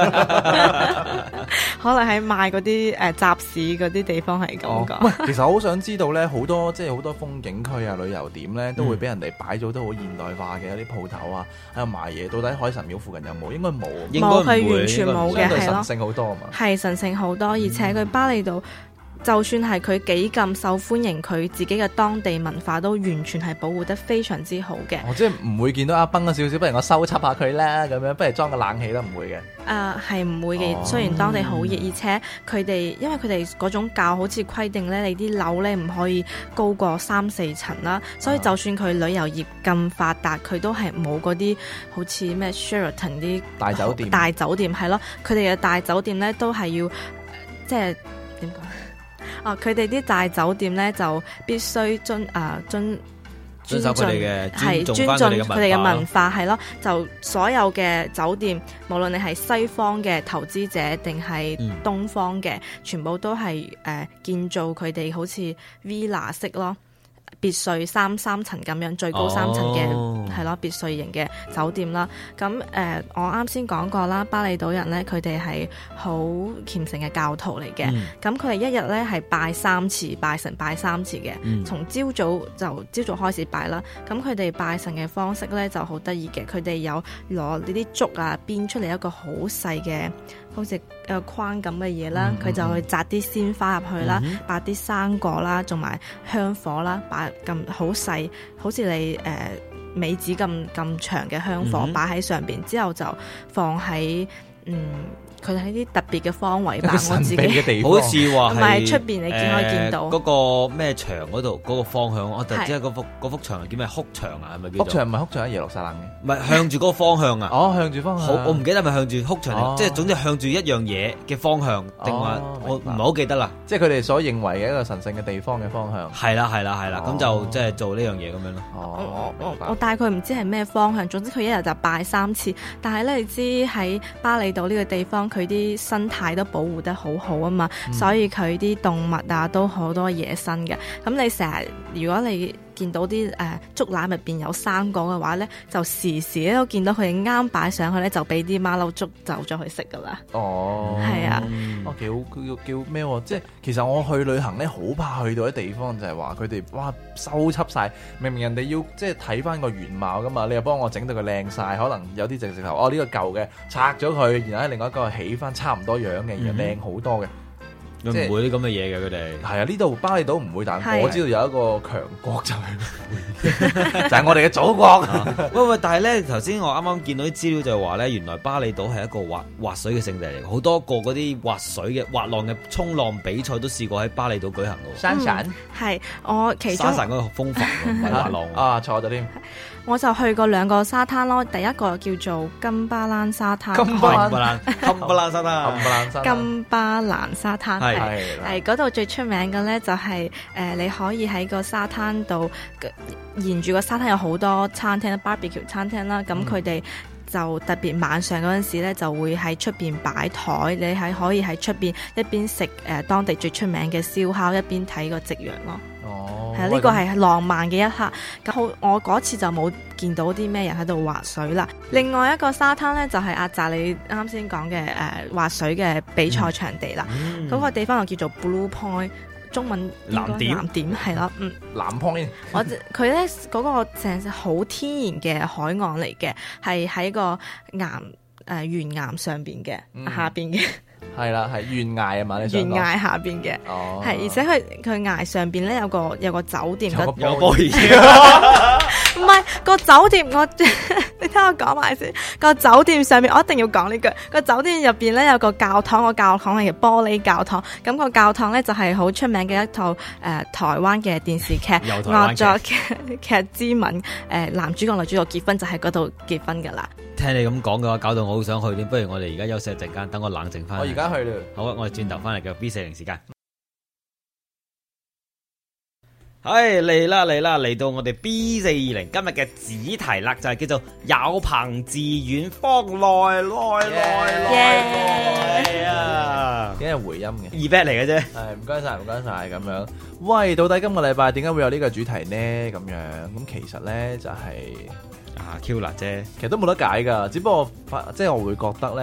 可能喺賣嗰啲誒集市嗰啲地方係咁講。 喂，其實我好想知道咧，好多即係好多風景區啊、旅遊點咧，都會俾人哋擺咗都好現代化嘅一啲鋪頭啊，喺度賣嘢。到底海神廟附近有冇？應該冇， 冇係完全冇嘅，係咯。 神聖好多啊嘛。 係神聖好多，而且佢巴厘島就算係佢幾咁受歡迎，佢自己嘅當地文化都完全係保護得非常之好嘅。 哦，即係唔會見到阿崩咗少少，不如我修葺下佢啦，咁樣不如裝個冷氣都唔會嘅。 誒係唔會嘅， 哦雖然當地好熱，而且佢哋因為佢哋嗰種教好似規定咧，你啲樓咧唔可以高過三四層啦，所以就算佢旅遊業咁發達，佢都係冇嗰啲好似咩 Sheraton 啲大酒店大酒店係咯，佢哋嘅大酒店咧都係要即係點講？哦，佢哋啲大酒店咧就必須遵啊遵遵守佢哋嘅係尊重尊重返佢哋嘅文化佢哋嘅文化係咯，就所有嘅酒店，無論你係西方嘅投資者定係東方嘅，嗯、全部都係誒、呃、建造佢哋好似 villa 式咯。別墅三三層咁樣，最高三層嘅係咯別墅型嘅酒店啦。咁誒、呃，我啱先講過啦，巴厘島人咧，佢哋係好虔誠嘅教徒嚟嘅。咁佢哋一日咧係拜三次，拜神拜三次嘅。嗯、從朝早就朝早開始拜啦。咁佢哋拜神嘅方式咧就好得意嘅，佢哋有攞呢啲竹啊編出嚟一個好細嘅，好似個框咁嘅嘢啦，佢、嗯、就去摘啲鮮花入去啦，嗯、擺啲生果啦，仲埋香火啦，擺咁好細，好似你誒、呃、尾指咁咁長嘅香火擺喺、嗯、上邊，之後就放喺嗯。佢喺啲特別嘅方位吧，我自己好似話係出邊你見可以見到嗰、呃嗰個咩牆嗰度嗰個方向，我就知係嗰幅嗰幅牆叫咩哭牆啊？係咪叫哭牆？唔係哭牆喺耶路撒冷嘅， 唔係向住嗰個方向啊！ 哦，向住方向， 好，我唔記得係咪向住哭牆， 哦、 即係總之向住一樣嘢嘅方向，定話、哦、我唔係好記得啦。 即係佢哋所認為嘅一個神聖嘅地方嘅方向。 係啦，係啦，係啦，咁、哦、就即係做呢樣嘢咁樣咯。 哦，我我大概唔知係咩方向，總之佢一日就拜三次。但係咧，你知喺巴厘島呢個地方，佢啲生態都保護得好好啊嘛，嗯、所以佢啲動物啊都好多野生嘅。咁你成日如果你見到啲誒、呃、竹籃入邊有生果嘅話咧，就時時都見到佢哋啱擺上去咧，就俾啲馬騮捉走咗去食噶啦。 哦， 係啊， 哦幾好叫叫咩？即係其實我去旅行咧，好怕去到啲地方就係話佢哋哇收葺晒，明明人哋要即係睇翻個原貌噶嘛，你又幫我整到佢靚晒，可能有啲直直頭哦呢、這個舊嘅拆咗佢，然後喺另外一個起翻差唔多樣嘅，然後靚好多嘅。 唔會啲咁嘅嘢嘅佢哋， 係啊，呢度巴厘島唔會，但我知道有一個強國就係就係我哋嘅祖國。 喂喂，但係咧頭先我啱啱見到啲資料就係話咧，原來巴厘島係一個滑滑水嘅聖地嚟，好多個嗰啲滑水嘅滑浪嘅衝浪比賽都試過喺巴厘島舉行嘅。 山神係我其中山神嗰個風帆唔係滑浪啊，錯咗添。 我就去過兩個沙灘咯，第一個叫做金巴蘭沙灘， 金巴蘭金巴蘭沙灘， 金巴蘭沙灘係係嗰度最出名嘅咧，就係誒你可以喺個沙灘度沿住個沙灘有好多餐廳 barbecue 餐廳啦，咁佢哋就特別晚上嗰陣時咧，就會喺出邊擺台，你係可以喺出邊一邊食誒當地最出名嘅燒烤，一邊睇個夕陽咯。 哦， 係啊，呢個係浪漫嘅一刻。咁好，我嗰次就冇見到啲咩人喺度滑水啦。另外一個沙灘咧，就係阿澤你啱先講嘅誒滑水嘅比賽場地啦。嗰、嗯、個地方就叫做 Blue Point， 中文藍點藍點係咯，嗯， 藍 point。 我佢咧嗰個成隻好天然嘅海岸嚟嘅，係喺個岩誒懸崖上邊嘅、嗯、下邊嘅。 係啦，係懸崖啊嘛，你想講懸崖下邊嘅，係、哦、而且佢佢崖上邊咧有個有個酒店， 有個波兒， 唔係個酒店，我你聽我講埋先。個酒店上面我一定要講呢句，個酒店入邊咧有個教堂，個教堂係玻璃教堂。咁、個教堂咧就係好出名嘅一套誒、呃、台灣嘅電視劇《惡作劇劇之吻》誒、呃、男主角女主角結婚就喺嗰度結婚噶啦。 聽你咁講嘅話，搞到我好想去添。不如我哋而家休息一陣間，等我冷靜翻。 我而家去啦。 好啊，我哋轉頭翻嚟嘅 B 四零時間。係嚟啦嚟啦，嚟到我哋 B 四二零今日嘅主題啦，就係、是、叫做有朋自遠方來來來來來啊！ 點解係回音嘅？ 二 back 嚟嘅啫。 係唔該晒唔該晒咁樣。喂，到底今個禮拜點解會有呢個主題呢？咁樣咁其實咧就係、是。 啊 Q 啦啫， 其實都冇得解噶，只不過即係我會覺得咧，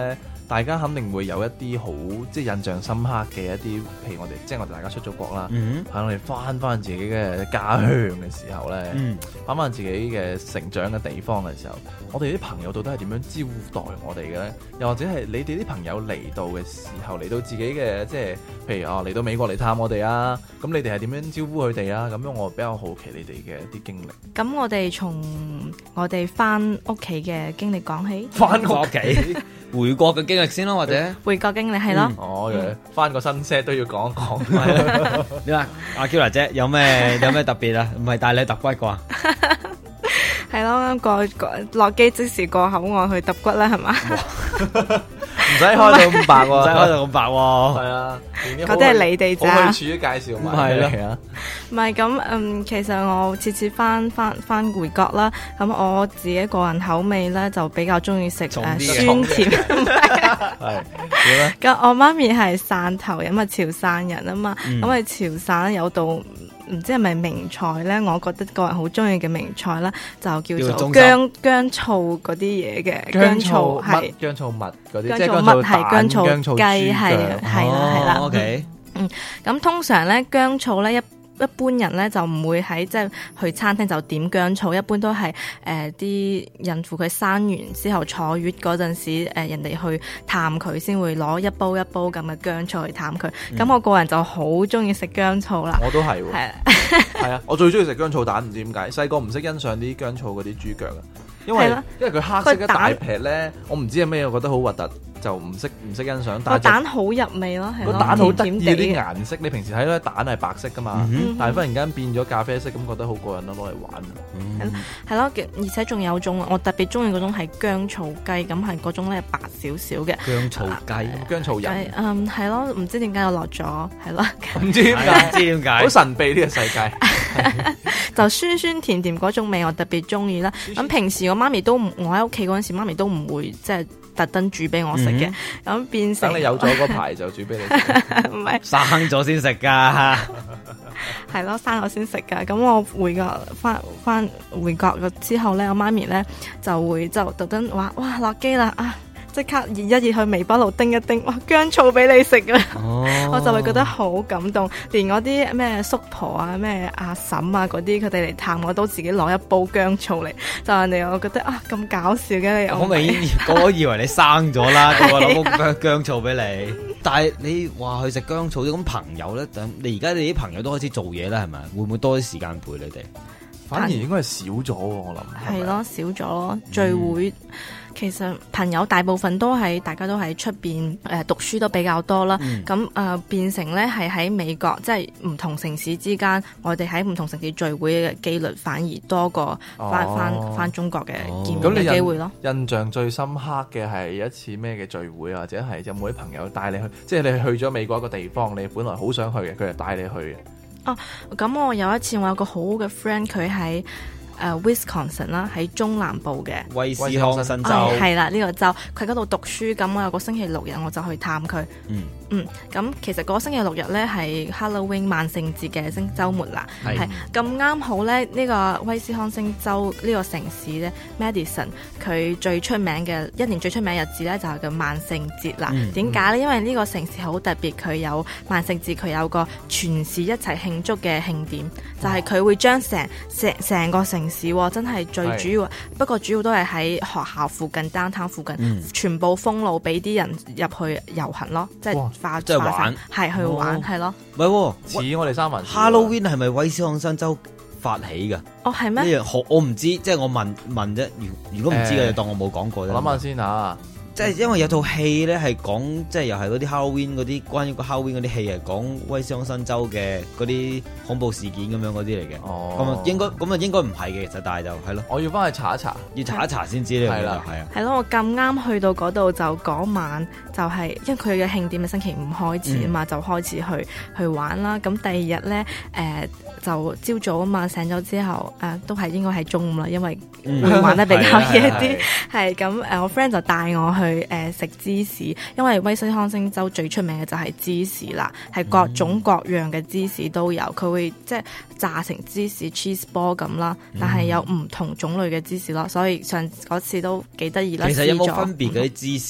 大家肯定會有一啲好即係印象深刻嘅一啲，譬如我哋即係我哋大家出咗國啦， 嗯喺我哋翻翻自己嘅家鄉嘅時候咧，翻翻、嗯、自己嘅成長嘅地方嘅時候，我哋啲朋友到底係點樣招待我哋嘅咧？又或者係你哋啲朋友嚟到嘅時候，嚟到自己嘅即係譬如哦嚟到美國嚟探我哋啊，咁你哋係點樣招呼佢哋啊？咁樣我比較好奇你哋嘅一啲經歷。 咁我哋從我哋翻屋企嘅經歷講起， 翻屋企回國嘅經歷先咯，或者回國經歷係咯。 哦，翻個新 set 都要講一講。 你話阿 Kira 姐有咩有咩特別啊？唔係帶你揼骨啩？ 係咯，過過落機即時過口岸去揼骨啦，係嘛？ 唔使開到咁白喎， 唔使開到咁白喎。 係啊， 嗰啲係你哋咋？ 好去處啲介紹埋嚟啊！ 唔係咁，嗯，其實我次次翻翻翻回國啦，咁我自己個人口味咧就比較中意食誒酸甜。 係點咧？ 咁我媽咪係汕頭人，因為潮汕人啊嘛，咁係、嗯、潮汕有道唔知係咪名菜咧？我覺得個人好中意嘅名菜啦，就叫做薑薑醋嗰啲嘢嘅薑醋係薑醋蜜嗰啲，即係薑醋蜜係薑醋薑醋雞係係啦係啦。 OK， 嗯，咁通常咧薑醋咧一。一般人咧就唔會喺即係去餐廳就點薑醋，一般都係誒啲孕婦佢生完之後坐月嗰陣時，誒、呃、人哋去探佢先會攞一煲一煲咁嘅薑醋去探佢。咁、嗯、我個人就好中意食薑醋啦。 我都係喎。 係啊， 係啊，我最中意食薑醋蛋，唔知點解。細個唔識欣賞啲薑醋嗰啲豬腳啊，因為因為佢黑色一大劈咧，我唔知係咩，我覺得好核突。就唔識唔識欣賞，但係蛋好入味咯，係個蛋好得意啲顏色，你平時睇咧蛋係白色噶嘛， 嗯、 但係忽然間變咗咖啡色，咁覺得好過癮咯，攞嚟玩。 係咯、嗯，而且仲有種我特別中意嗰種係薑醋雞，咁係嗰種咧白少少嘅薑醋雞、 啊、 薑醋人。 嗯，係咯，唔知點解我落咗，係咯， 唔知點解， 唔知點解， 好神秘呢個世界。 就酸酸甜甜嗰種味，我特別中意啦。咁平時我媽咪都唔，我喺屋企嗰陣時，媽咪都唔會即係特登煮俾我食嘅。咁、嗯、變成等你有咗嗰排就煮俾你食。 唔係生咗先食噶， 係咯，生咗先食噶。咁我回國翻翻回國之後咧，我媽咪咧就會就特登話：哇，落機啦啊！即刻熱一熱去微波爐叮一叮，哇，薑醋俾你食啊！哦、我就會覺得好感動，連嗰啲咩叔婆啊、咩阿嬸啊嗰啲，佢哋嚟探我都自己攞一煲薑醋嚟，就人哋我覺得啊咁搞笑嘅你， 我咪我以為你生咗啦，個個攞煲薑醋俾你。但係你話去食薑醋咁朋友咧，等你而家你啲朋友都開始做嘢啦，係咪？會唔會多啲時間陪你哋？ 反而應該係少咗，我諗係咯，少咗咯，聚會。嗯其實朋友大部分都喺，大家都喺出邊誒讀書都比較多啦。咁誒、嗯呃、變成咧係喺美國，即係唔同城市之間，我哋喺唔同城市聚會嘅機率反而多過翻翻翻中國嘅見面嘅機會咯。 印象最深刻嘅係一次咩嘅聚會啊？或者係有冇啲朋友帶你去？即係你去咗美國一個地方，你本來好想去嘅，佢就帶你去嘅。 哦，咁我有一次我有個好好嘅 friend，佢喺誒 Wisconsin 啦，喺中南部嘅威斯康辛州， 係啦呢個州，佢嗰度讀書，咁我有個星期六日我就去探佢。嗯嗯，咁其實嗰個星期六日咧係 Halloween 萬聖節嘅星週末啦，係咁啱好咧呢個威斯康星州呢個城市咧 Madison 佢最出名嘅一年最出名嘅日子咧就係叫萬聖節啦。點解咧？因為呢個城市好特別，佢有萬聖節，佢有個全市一齊慶祝嘅慶典，就係、是、佢會將成成成個城市真係最主要，不過主要都係喺學校附近、downtown 附近，嗯、全部封路俾啲人入去遊行咯，即係化即係玩， 係去玩，係、哦、咯。 唔係似我哋三文 Halloween 係咪威斯康辛州發起㗎？ 哦，係咩？ 呢樣我唔知，即係我問問啫。如如果唔知嘅，就當我冇講過啫。 諗下先嚇。 即係因為有套戲咧，係講即係又係嗰啲 Halloween 嗰啲關於個 Halloween 嗰啲戲，係講威斯康辛州嘅嗰啲恐怖事件咁樣嗰啲嚟嘅。哦，咁啊應該咁啊應該唔係嘅，其實但係就係咯。 我要翻去查一查， 要查一查先知呢樣嘢。係啦，係啊。 係咯，我咁啱去到嗰度就嗰晚就係、是、因為佢嘅慶典係星期五開始啊嘛，嗯、就開始去去玩啦。咁第二日咧誒就朝早啊嘛，醒咗之後誒、呃、都係應該係中午啦，因為會玩得比較夜啲。係咁誒，我 friend 就帶我去。去誒食芝士，因為威斯康星州最出名嘅就係芝士啦，係各種各樣嘅芝士都有，佢會即係炸成芝士 cheese ball 咁啦，但係有唔同種類嘅芝士咯，所以上嗰次都幾得意啦。 其實有冇分別嗰啲芝士？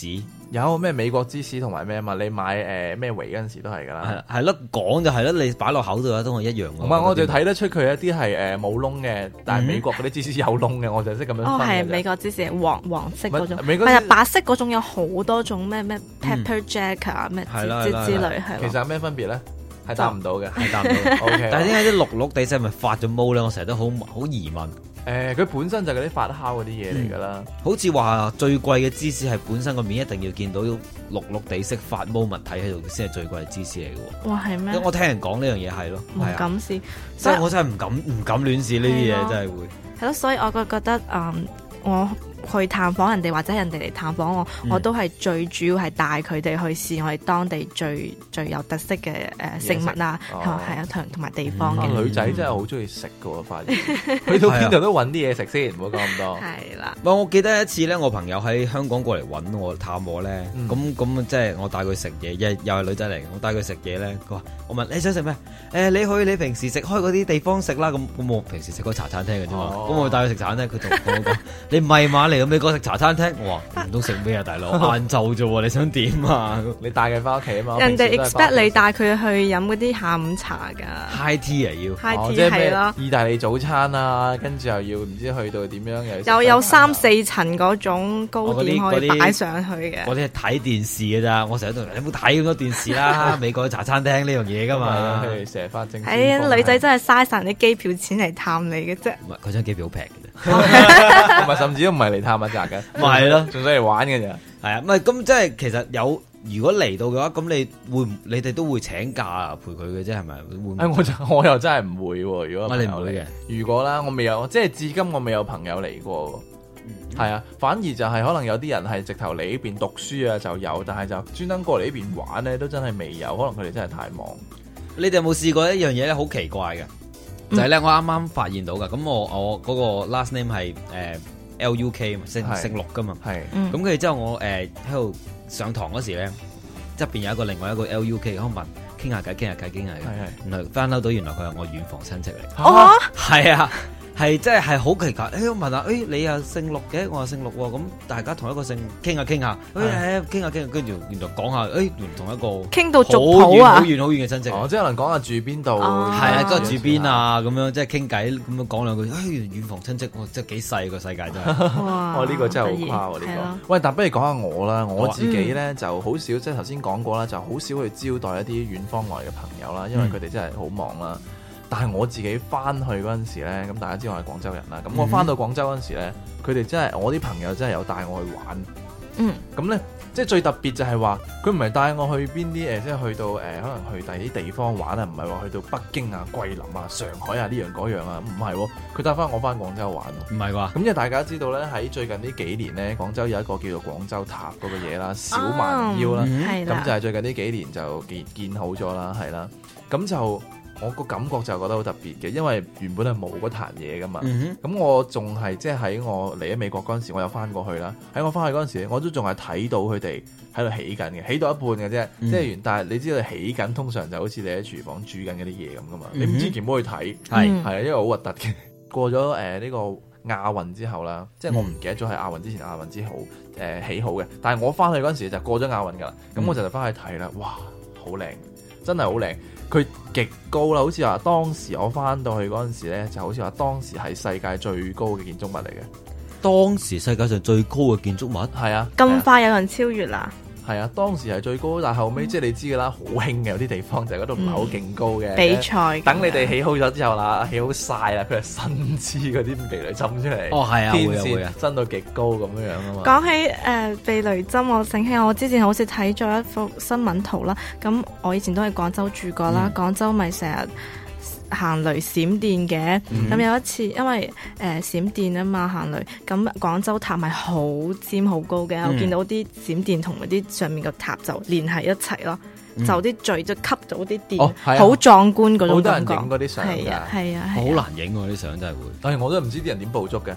有咩美國芝士同埋咩啊嘛？你買誒咩維嗰陣時都係㗎啦。 係係咯，講就係咯，你擺落口度都係一樣㗎。 唔係，我就睇得出佢一啲係誒冇窿嘅，但係美國嗰啲芝士有窿嘅，我就識咁樣分。 哦，係美國芝士黃黃色嗰種， 美國係啊白色嗰種有好多種咩咩 pepper jack 啊咩之之類係。 其實有咩分別咧？係答唔到嘅， 係答唔到。OK， 但係點解啲綠綠地色係咪發咗毛咧？我成日都好好疑問。 誒，佢本身就係嗰啲發酵嗰啲嘢嚟㗎啦。 好似話最貴嘅芝士係本身個面一定要見到綠綠地色發毛物體喺度先係最貴嘅芝士嚟嘅喎。 哇，係咩？ 因為我聽人講呢樣嘢係咯， 唔敢試， 所以我真係唔敢唔敢亂試呢啲嘢，真係會。 係咯，所以我覺覺得誒，我去探訪人哋或者人哋嚟探訪我， 嗯、 我都係最主要係帶佢哋去試我哋當地最最有特色嘅誒食物啊，係啊同同埋地方嘅、 嗯。女仔真係好中意食㗎喎，發現去到邊度都揾啲嘢食先，唔好講咁多。 係啦。 我記得一次咧，我朋友喺香港過嚟揾我探我咧，咁咁、嗯、即係我帶佢食嘢，又又係女仔嚟，我帶佢食嘢咧，佢話我問你想食咩？誒、欸、你去你平時食開嗰啲地方食啦，咁咁我平時食嗰茶餐廳嘅啫嘛，咁、哦、我帶佢食茶餐廳，佢同我講你唔係嘛？嚟到美國食茶餐廳，我話唔通食咩啊，大佬晏晝啫喎，你想點啊？ 你帶佢翻屋企啊嘛？ 人哋 expect 你帶佢去飲嗰啲下午茶㗎 ，high tea 啊要 ，high tea 係咯， 意大利早餐啊，跟住又要唔知去到點樣又有有三四層嗰種糕點可以擺上去嘅。 嗰啲係睇電視嘅咋，我成日都你冇睇咁多電視啦，美國茶餐廳呢樣嘢㗎嘛， 佢哋成日發正。 係啊，女仔真係嘥晒啲機票錢嚟探你嘅啫。 唔係，嗰張機票好平嘅啫。 唔係，甚至都唔係嚟探一扎嘅， 咪係咯， 仲想嚟玩嘅咋？ 係啊，唔係咁即係其實有，如果嚟到嘅話，咁你會你哋都會請假陪佢嘅啫，係咪？會？ 誒，我就我又真係唔會喎。如果你唔會嘅， 如果啦，我未有，即係至今我未有朋友嚟過。係、嗯、啊，反而就係可能有啲人係直頭嚟呢邊讀書啊就有，但係就專登過嚟呢邊玩咧，都真係未有。可能佢哋真係太忙。你哋有冇試過一樣嘢咧？好奇怪嘅，就係、是、咧，我啱啱發現到㗎。咁我我嗰個 last name 係誒。呃 L U K 姓姓陸噶嘛，咁跟住之後我誒喺度上堂嗰時咧，側邊有一個另外一個 L U K， 我問傾下偈，傾下偈，傾下偈，然後翻嬲到原來佢係我遠房親戚嚟， 哦， 係啊。係真係係好奇怪，誒我問下，誒、欸、你又姓陸嘅，我又姓陸喎，咁大家同一個姓，傾下傾下，誒傾下傾下，跟住原來講下，誒原來同一個傾到族譜啊， 好遠好遠嘅親戚， 哦，即係可能講下住邊度，係啊，嗰個住邊啊，咁樣即係傾偈，咁樣講兩句，誒遠房親戚，哇，真係幾細個世界真係， 哇， 我呢、呢個真係好誇喎呢個。喂，但不如講下我啦，我自己咧、嗯、就好少，即係頭先講過啦，就好少去招待一啲遠方來嘅朋友啦，因為佢哋真係好忙啦。嗯但係我自己翻去嗰陣時咧，咁大家知我係廣州人啦。咁我翻到廣州嗰陣時咧，佢哋真係我啲朋友真係有帶我去玩。 嗯。 咁咧，即係最特別就係話，佢唔係帶我去邊啲誒，即係去到誒、呃，可能去第啲地方玩啊，唔係話去到北京啊、桂林啊、上海啊呢樣嗰樣啊，唔係喎，佢帶翻我翻廣州玩。 唔係啩？ 咁因為大家知道咧，喺最近呢幾年咧，廣州有一個叫做廣州塔嗰個嘢啦，小蠻腰啦，咁、哦、就係最近呢幾年就建建好咗啦，係啦，咁就。我個感覺就覺得好特別嘅，因為原本係冇嗰壇嘢噶嘛。咁、嗯、我仲係即係喺我嚟咗美國嗰陣時，我有翻過去啦。喺我翻去嗰陣時，我都仲係睇到佢哋喺度起緊嘅，起到一半嘅啫。即係完，但係你知道起緊，通常就好似你喺廚房煮緊嗰啲嘢咁噶嘛。嗯、你唔知全部去睇，係係啊，因為好核突嘅。過咗誒呢個亞運之後啦，即係我唔記得咗係亞運之前、亞運之後誒、呃、起好嘅。但係我翻去嗰陣時就過咗亞運㗎啦。咁、嗯、我就就翻去睇啦，哇，好靚，真係好靚。佢極高啦，好似話當時我翻到去嗰陣時咧，就好似話當時係世界最高嘅建築物嚟嘅。 當時世界上最高嘅建築物？係啊， 咁快有人超越啦？ 係啊，當時係最高，但係後尾、嗯、即係你知㗎啦，好興嘅有啲地方就係嗰度唔係好勁高嘅、嗯、比賽。等你哋起好咗之後啦，起好晒啦，佢係新支嗰啲避雷針出嚟。哦，係啊，天線伸到極高咁樣樣啊嘛。 講起誒、呃、避雷針，我醒起我之前好似睇咗一幅新聞圖啦。咁我以前都喺廣州住過啦，廣、嗯、州咪成日行雷閃電嘅，咁、嗯、有一次因為誒、呃、閃電啊嘛行雷，咁廣州塔咪好尖好高嘅、嗯，我見到啲閃電同嗰啲上面個塔就連喺一齊咯、嗯，就啲墜就吸到啲電，好、哦、壯觀嗰種感覺。好多人影嗰啲相㗎， 係啊係啊， 好難影喎啲相真係會， 但係我都唔知啲人點捕捉嘅。誒、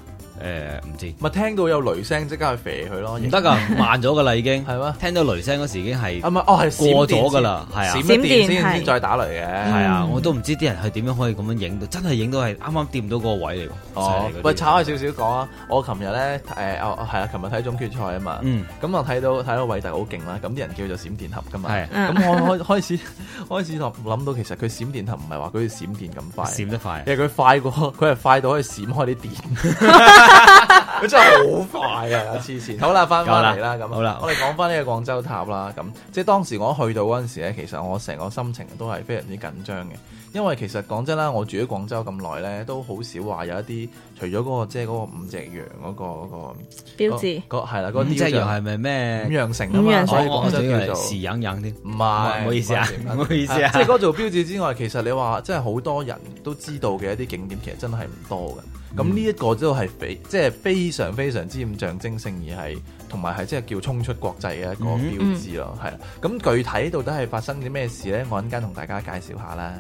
唔知。 咪聽到有雷聲即刻去肥佢咯， 唔得㗎，慢咗㗎啦已經。 係咩？ 聽到雷聲嗰時已經係啊唔係哦係過咗㗎啦，係啊， 閃咗電先先再打雷嘅。 係啊，我都唔知啲人係點樣可以咁樣影到，真係影到係啱啱掂到嗰個位嚟喎。 哦，喂，炒開少少講啊！我琴日咧誒哦係啊，琴日睇總決賽啊嘛。嗯。咁我睇到睇到韋特好勁啦，咁啲人叫做閃電俠㗎嘛。係。咁我開開始開始諗到其實佢閃電俠唔係話佢閃電咁快， 閃得快， 因為佢快過佢係快到可以閃開啲電。佢真係好快啊！黐線。好啦，翻返嚟啦，咁。好啦，我哋講翻呢個廣州塔啦。咁即係當時我去到嗰陣時咧，其實我成個心情都係非常之緊張嘅，因為其實講真啦，我住喺廣州咁耐咧，都好少話有一啲除咗嗰個即係嗰個五隻羊嗰個嗰個標誌， 嗰係啦，嗰五隻羊係咪咩？ 五羊城啊嘛，所以廣州叫做時隱隱添。唔係， 唔好意思啊，唔好意思啊。 即係嗰做標誌之外，其實你話即係好多人都知道嘅一啲景點，其實真係唔多嘅。咁呢一個都係非即係非常非常之咁象徵性，而係同埋係即係叫衝出國際嘅一個標誌咯，係啦、嗯。咁具體到底係發生啲咩事咧？我陣間同大家介紹下啦。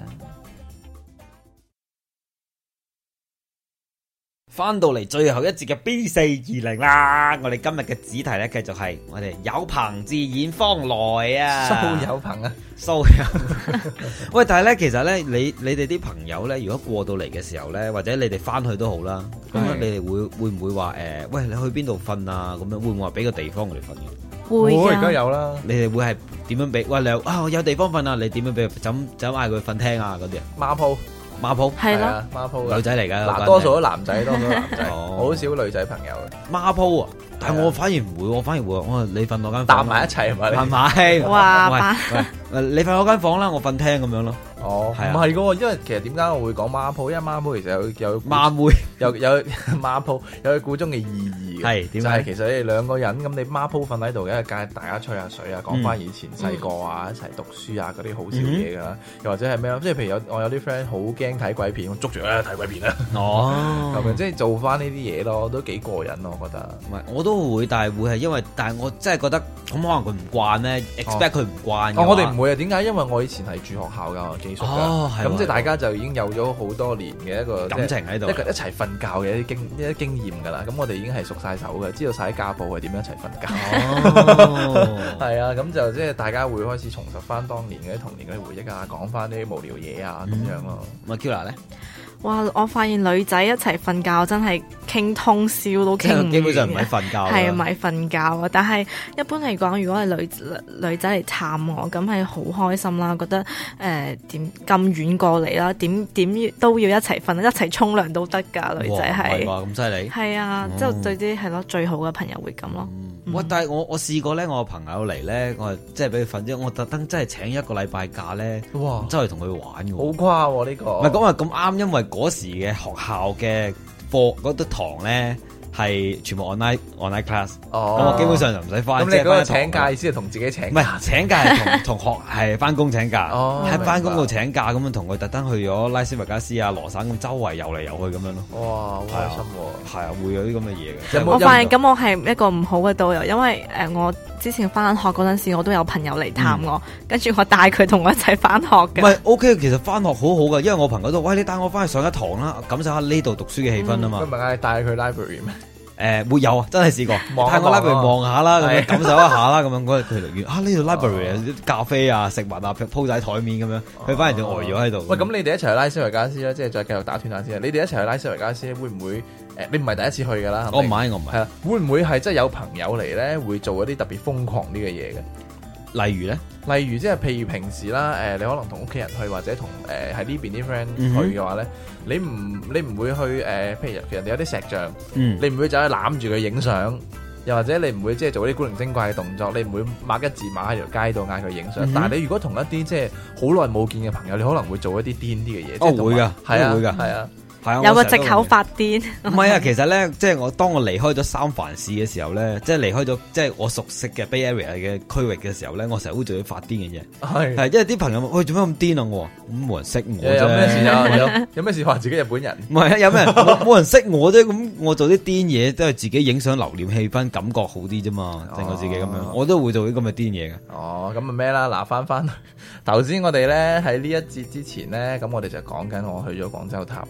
翻到嚟最後一節嘅 B 四二零啦，我哋今日嘅主題咧，繼續係我哋有朋自遠方來啊， 蘇有朋啊， 蘇有。喂，但係咧，其實咧，你你哋啲朋友咧，如果過到嚟嘅時候咧，或者你哋翻去都好啦，咁樣你哋會會唔會話誒、呃，喂，你去邊度瞓啊？咁樣會唔會話俾個地方我哋瞓嘅？ 會而家有啦。 你哋會係點樣俾？喂，你啊，我有地方瞓啊，你點樣俾？就咁就咁嗌佢瞓廳啊嗰啲啊？ 孖鋪。 孖鋪係咯， 孖鋪女仔嚟㗎， 嗱多數都男仔，多數都男仔，好少女仔朋友嘅孖鋪啊！但係我反而唔會，我反而會，我話你瞓我間房， 搭埋一齊係咪？ 係咪？ 哇！ 喂，你瞓我間房啦，我瞓廳咁樣咯。 哦，唔係嘅，因為其實點解我會講孖鋪？因為孖鋪其實有有孖妹， 有有孖鋪有佢估中嘅意義嘅。係點解？就係其實你哋兩個人咁，你孖鋪瞓喺度嘅，梗係大家吹下水啊，講翻以前細個啊，一齊讀書啊嗰啲好笑嘢㗎啦。又或者係咩？即係譬如有我有啲 friend 好驚睇鬼片，捉住咧睇鬼片啦。哦，咁即係做翻呢啲嘢咯，都幾過癮咯，我覺得。 唔係，我都會，但係會係因為，但係我真係覺得咁可能佢唔慣咧 ，expect 佢唔慣。 哦，我哋唔會啊，點解？因為我以前係住學校㗎，寄宿㗎。咁即係大家就已經有咗好多年嘅一個感情喺度， 一個一齊瞓覺嘅一啲經一啲經驗㗎啦。咁我哋已經係熟晒手嘅，知道晒啲家暴係點樣一齊瞓覺。哦，係啊，咁就即係大家會開始重拾翻當年嘅啲童年嗰啲回憶啊，講翻啲無聊嘢啊咁樣咯。 咁啊 Kira 咧？ 哇！我發現女仔一齊瞓覺真係傾通宵都傾唔完， 基本上唔係瞓覺， 係唔係瞓覺啊？但係一般嚟講，如果係女女仔嚟探我，咁係好開心啦，覺得誒點咁遠過嚟啦，點點都要一齊瞓，一齊沖涼都得㗎，女仔係。 哇！咁犀利。 係啊，之後對啲係咯最好嘅朋友會咁咯。 哇！但係我我試過咧，我朋友嚟咧，我即係俾佢瞓啫，我特登真係請一個禮拜假咧，哇！真係同佢玩嘅。 好誇喎呢個。唔係咁啊咁啱，因為嗰時嘅學校嘅課嗰啲堂咧係全部 online online class，咁我基本上就唔使翻。 咁你嗰個請假意思係同自己請？唔係請假係同同學係翻工請假，喺翻工度請假咁樣同佢特登去咗拉斯維加斯啊、羅省咁周圍遊嚟遊去咁樣咯。 哇！好開心喎。 係啊，會有啲咁嘅嘢嘅。 我發現咁我係一個唔好嘅導遊，因為誒我之前翻學嗰陣時，我都有朋友嚟探我，跟住我帶佢同我一齊翻學嘅。 唔係 OK， 其實翻學好好㗎，因為我朋友都喂，你帶我翻去上一堂啦，感受下呢度讀書嘅氣氛啊嘛。 咁咪嗌帶佢 library 咩？ 誒會有啊，真係試過，帶我 library 望下啦，咁樣感受一下啦，咁樣嗰日佢嚟完啊呢度 library 啲咖啡啊、食物啊鋪喺台面咁樣，佢反而就呆咗喺度。 喂，咁你哋一齊去拉斯維加斯咧，即係再繼續打斷下先。你哋一齊去拉斯維加斯會唔會誒？你唔係第一次去㗎啦。 我唔係，我唔係。 係啊，會唔會係真係有朋友嚟咧，會做一啲特別瘋狂啲嘅嘢嘅？ 例如咧， 例如即係譬如平時啦，誒你可能同屋企人去，或者同誒喺呢邊啲 friend 去嘅話咧，你唔你唔會去誒，譬如其實人哋有啲石像，你唔會走去攬住佢影相，又或者你唔會即係做啲古靈精怪嘅動作，你唔會擘一字馬喺條街度嗌佢影相。但係你如果同一啲即係好耐冇見嘅朋友，你可能會做一啲癲啲嘅嘢。 哦，會㗎， 係啊， 會㗎， 係啊。 有個藉口發癲。 唔係啊，其實咧，即係我當我離開咗三藩市嘅時候咧，即係離開咗即係我熟悉嘅 Bay Area 嘅區域嘅時候咧，我成日會做啲發癲嘅嘢。係係，因為啲朋友問：喂，做咩咁癲啊？我話咁冇人識我啫。有咩事啊？有有咩事話自己日本人？唔係啊，有咩冇人識我啫？咁我做啲癲嘢都係自己影相留念氣氛，感覺好啲啫嘛，整我自己咁樣，我都會做啲咁嘅癲嘢嘅。 哦，咁啊咩啦？嗱，翻翻頭先，我哋咧喺呢一節之前咧，咁我哋就講緊我去咗廣州塔啦。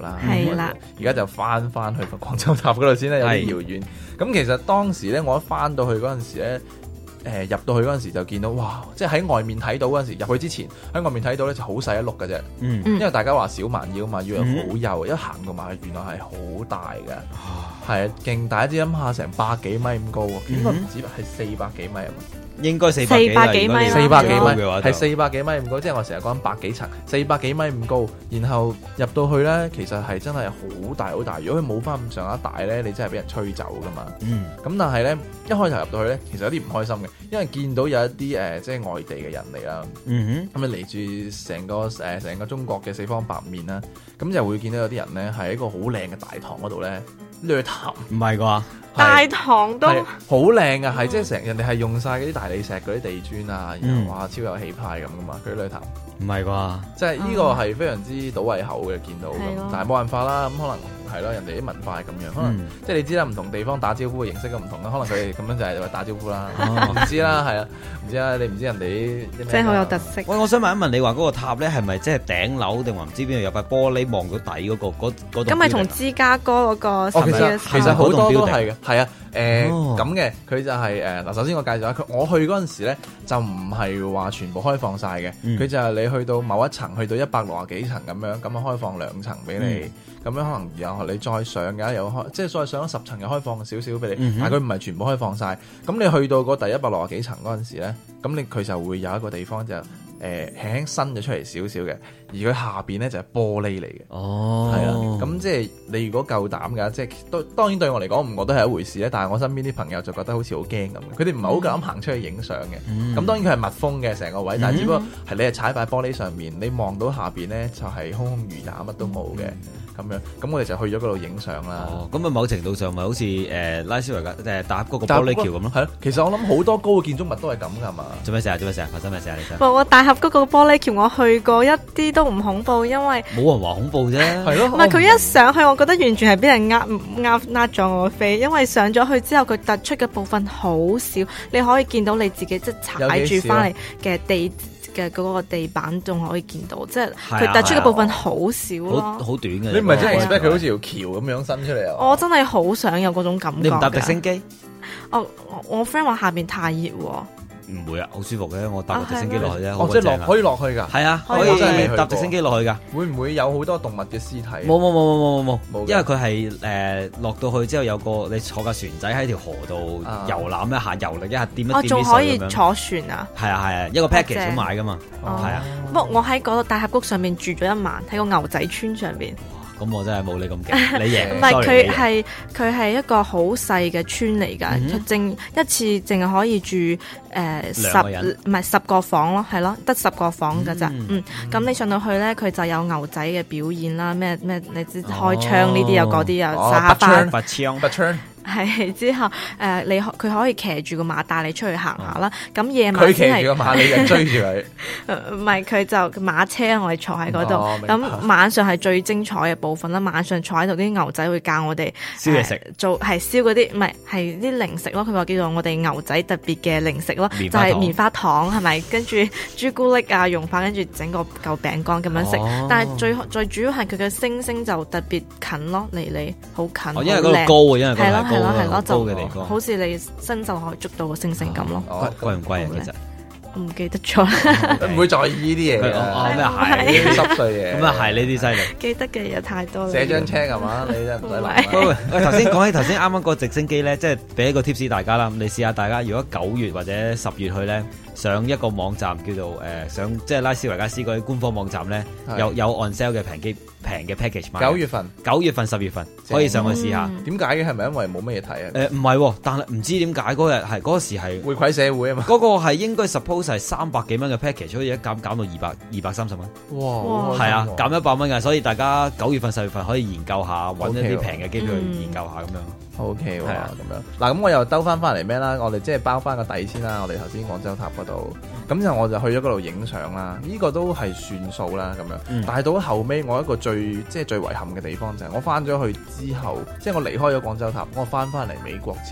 係啦。 而家就翻翻去廣州塔嗰度先啦，有啲遙遠。咁其實當時咧，我一翻到去嗰陣時咧。誒、呃、入到去嗰陣時就見到哇！即係喺外面睇到嗰陣時，入去之前喺外面睇到咧就好細一碌嘅啫。嗯，因為大家話小蠻腰嘛，以為好幼，嗯、一行到埋去原來係好大嘅，係啊勁大！一啲諗下成百幾米咁高喎，應該唔止係四百幾米啊嘛。 應該四百幾米， 四百幾米係四百幾米咁高，即係我成日講百幾層，四百幾米咁高。然後入到去咧，其實係真係好大好大。如果佢冇翻咁上下大咧，你真係俾人吹走噶嘛。嗯。咁但係咧，一開頭入到去咧，其實有啲唔開心嘅，因為見到有一啲誒、呃、即係外地嘅人嚟啦。嗯哼。咁啊嚟住成個誒成、呃、個中國嘅四方八面啦，咁就會見到有啲人咧係一個好靚嘅大堂嗰度咧，掠潭。 唔係啩？ 大堂都好靚啊，係即係成人哋係用晒嗰啲大理石嗰啲地磚啊，然後哇超有氣派咁噶嘛，佢啲旅潭唔係啩？ 即係呢個係非常之倒胃口嘅，見到咁，但係冇辦法啦，咁可能係咯，人哋啲文化係咁樣，可能即係你知啦，唔同地方打招呼嘅形式都唔同啦，可能佢哋咁樣就係話打招呼啦，唔知啦，係啊，唔知啊，你唔知人哋啲即係好有特色。 喂，我想問一問你話嗰個塔咧係咪即係頂樓定話唔知邊度有塊玻璃望到底嗰個嗰嗰度？咁咪同芝加哥嗰個其實其實好多都係嘅，係啊。誒咁嘅，佢、呃、就係誒嗱，首先我介紹下佢，我去嗰陣時咧就唔係話全部開放晒嘅，佢、嗯、就係你去到某一層，去到一百六十幾層咁樣，咁啊開放兩層俾你，咁、嗯、樣可能然後你再上嘅有開，即係再上咗十層又開放少少俾你，嗯、但係佢唔係全部開放晒。咁你去到個第一百六十幾層嗰陣時咧，咁你佢就會有一個地方就誒輕輕伸咗出嚟少少嘅。而佢下邊咧就係玻璃嚟嘅，哦，係啊，咁即係你如果夠膽㗎，即係都當然對我嚟講唔覺得係一回事咧，但係我身邊啲朋友就覺得好似好驚咁嘅，佢哋唔係好夠膽行出去影相嘅，咁、嗯、當然佢係密封嘅成個位，但係只不過係你係踩喺塊玻璃上面，你望到下邊咧就係空空如也，乜都冇嘅。咁樣，咁我哋就去咗嗰度影相啦。哦，咁啊某程度上咪好似誒、呃、拉斯維加誒搭嗰個玻璃橋咁咯。係咯，其實我諗好多高嘅建築物都係咁㗎嘛。做咩事啊？做咩事啊？發生咩事啊？你想？ 我大峽谷嗰個玻璃橋我去過，一啲都唔恐怖，因為冇人話恐怖啫。係咯。 唔係佢一上去，我覺得完全係俾人呃呃呃咗我飛，因為上咗去之後，佢突出嘅部分好少，你可以見到你自己即係踩住翻嚟嘅地嘅嗰個地板仲可以見到，即係佢突出嘅部分好少咯， 好好短嘅。 你唔係真係 expect 佢好似條橋咁樣伸出嚟啊？ 我真係好想有嗰種感覺。 你唔搭直升機？ 哦，我 friend 話下邊太熱喎。 唔會啊，好舒服嘅，我搭個直升機落去啫。 哦，即係落可以落去㗎。 係啊，可以搭直升機落去㗎。 會唔會有好多動物嘅屍體？ 冇冇冇冇冇冇冇，因為佢係誒落到去之後有個你坐架船仔喺條河度遊覽一下，遊歷一下，掂一掂啲水咁樣。 仲可以坐船啊？ 係啊係啊，一個 package 咁買㗎嘛。係啊。不過我喺嗰個大峽谷上面住咗一晚，喺個牛仔村上邊。 咁我真係冇你咁勁，你贏。 唔係佢係佢係一個好細嘅村嚟㗎，佢淨、嗯、一次淨係可以住誒、呃、十唔係十個房咯，係咯，得十個房㗎咋。嗯，咁、嗯、你上到去咧，佢就有牛仔嘅表演啦，咩咩你知開槍呢啲有嗰啲又沙發拔槍拔槍。 係之後誒、呃，你佢可以騎住個馬帶你出去行下啦。咁夜晚先係佢騎住個馬，你人追住佢。唔係佢就馬車，我哋坐喺嗰度。咁、哦、晚上係最精彩嘅部分啦。晚上坐喺度，啲牛仔會教我哋燒嘢食，呃、做係燒嗰啲唔係係啲零食咯。佢話叫做我哋牛仔特別嘅零食咯，就係棉花糖係咪？跟住朱古力啊、溶化，跟住整個嚿餅乾咁樣食。哦、但係最最主要係佢嘅星星就特別近咯，離你好近。 哦、因為嗰度高啊，因為係咯。係咯係咯， 就好似你伸手可以捉到個星星咁咯。 貴唔貴啊？其實我唔記得咗， 唔會在意呢啲嘢嘅。 哦，咩係呢啲濕碎嘢？咁啊係呢啲犀利。 記得嘅嘢太多啦。 寫張車係嘛？你真係唔使諗。 喂喂，頭先講起頭先啱啱個直升機咧，即係俾一個 tips 大家啦。咁你試下大家如果九月或者十月去咧，上一個網站叫做誒上即係拉斯維加斯嗰啲官方網站咧，有有 on sale 嘅平機平嘅 package 買。 九月份、 九月份、十月份可以上去試下。 點解嘅？係咪因為冇乜嘢睇啊？ 誒唔係，但係唔知點解嗰日係嗰個時係回饋社會啊嘛。 嗰個係應該 suppose 係三百幾蚊嘅 package，所以一減減到二百二百三十蚊。 哇！ 係啊，減一百蚊嘅，所以大家九月份、十月份可以研究下，揾一啲平嘅機票去研究下咁樣。 O K 喎，咁樣嗱，咁我又兜翻翻嚟咩啦？我哋即係包翻個底先啦。我哋頭先廣州塔嗰度，咁就我就去咗嗰度影相啦。呢、這個都係算數啦，咁樣。嗯、但係到後尾，我一個最即係最遺憾嘅地方就係我翻咗去之後，即係我離開咗廣州塔，我翻翻嚟美國之後，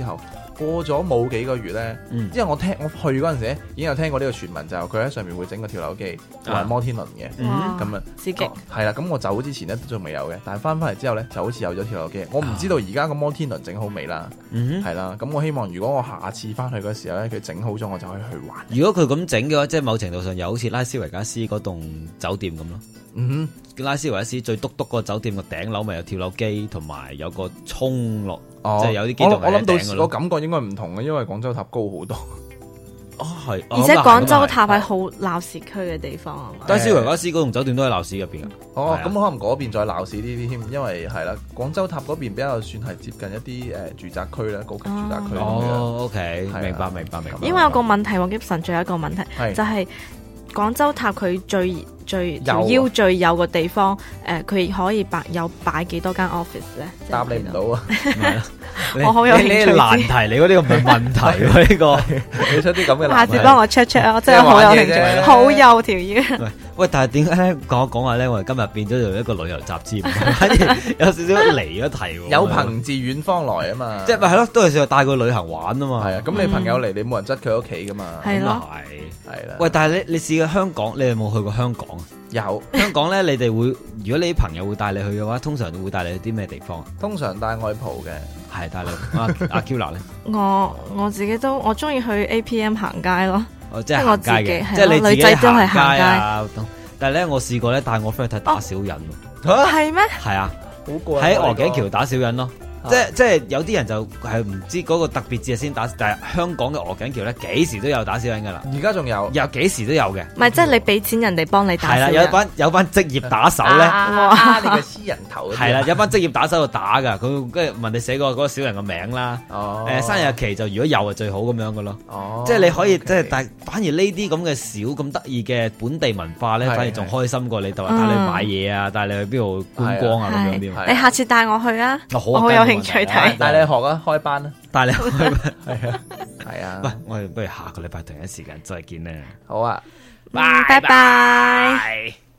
過咗冇幾個月咧， 嗯因為我聽我去嗰陣時咧，已經有聽過呢個傳聞，就係佢喺上面會整個跳樓機同埋摩天輪嘅， 哇咁啊， 刺激係啦。咁我走之前咧都仲未有嘅，但係翻翻嚟之後咧就好似有咗跳樓機。我唔知道而家個摩天輪整好未啦， 嗯係啦。咁我希望如果我下次翻去嗰時候咧，佢整好咗，我就可以去玩。 如果佢咁整嘅話，即係某程度上又好似拉斯維加斯嗰棟酒店咁咯。 嗯哼，拉斯維加斯最篤篤個酒店個頂樓咪有跳樓機，同埋有個衝落， 哦、 即係有啲機動我我諗到時時個感覺應該唔同嘅，因為廣州塔高好多。 哦，係， 而且廣州塔係好鬧市區嘅地方啊嘛。 拉斯維加斯嗰棟酒店都喺鬧市入邊啊。 哦，咁可能嗰邊再鬧市啲啲添，因為係啦，廣州塔嗰邊比較算係接近一啲誒、呃、住宅區啦，高級住宅區。 哦 ，OK，明白明白明白。 因為有個問題，黃基神仲有一個問題，就係、是。廣州塔佢最最條腰最幼嘅地方，誒佢、呃、可以擺有擺幾多間 office 咧？ 答你唔到啊！ 我好有興趣知。 呢難題嚟喎，呢個唔係問題喎，呢個你出啲咁嘅。 下次幫我 check check 啊！我真係好有興趣，好幼條腰。 喂，但係點解咧講講下咧？我哋今日變咗做一個旅遊雜誌，反而有少少離咗題喎。 有朋自遠方來啊嘛， 即係咪係咯？都係想帶佢旅行玩啊嘛。 係啊，咁你朋友嚟，你冇人質佢屋企噶嘛。 係咯， 係係啦。喂，但係你你試過香港？你有冇去過香港啊？ 有。 香港咧，你哋會如果你啲朋友會帶你去嘅話，通常會帶你去啲咩地方啊？ 通常帶外蒲嘅， 係帶你。阿阿 Q 娜咧？ 我我自己都我中意去 A P M 行街咯。 哦，即係行街嘅， 即係你女仔都係行街啊。但係咧，我試過咧帶我 friend 去睇打小人喎。 係咩？ 係啊， 好過喺鵝頸橋打小人咯。即係即係有啲人就係唔知嗰個特別節日先打，但係香港嘅鵝頸橋咧幾時都有打小人噶啦。 而家仲有， 有幾時都有嘅。 唔係，即係你俾錢人哋幫你打小人。 係啦，有班有班職業打手咧， 哇！你個私人頭。 係啦，有班職業打手度打噶，佢跟住問你寫個嗰個小人嘅名啦。 哦。 誒，生日期就如果有就最好咁樣噶咯。 哦。 即係你可以即係，但反而呢啲咁嘅小咁得意嘅本地文化咧，反而仲開心過你就話帶你去買嘢啊，帶你去邊度觀光啊咁樣啲。 你下次帶我去啊！ 我好有興趣睇。 帶你學啊，開班啊， 帶你開班， 係啊，係啊。 喂，我哋不如下個禮拜同一時間再見啦。 好啊， 拜拜。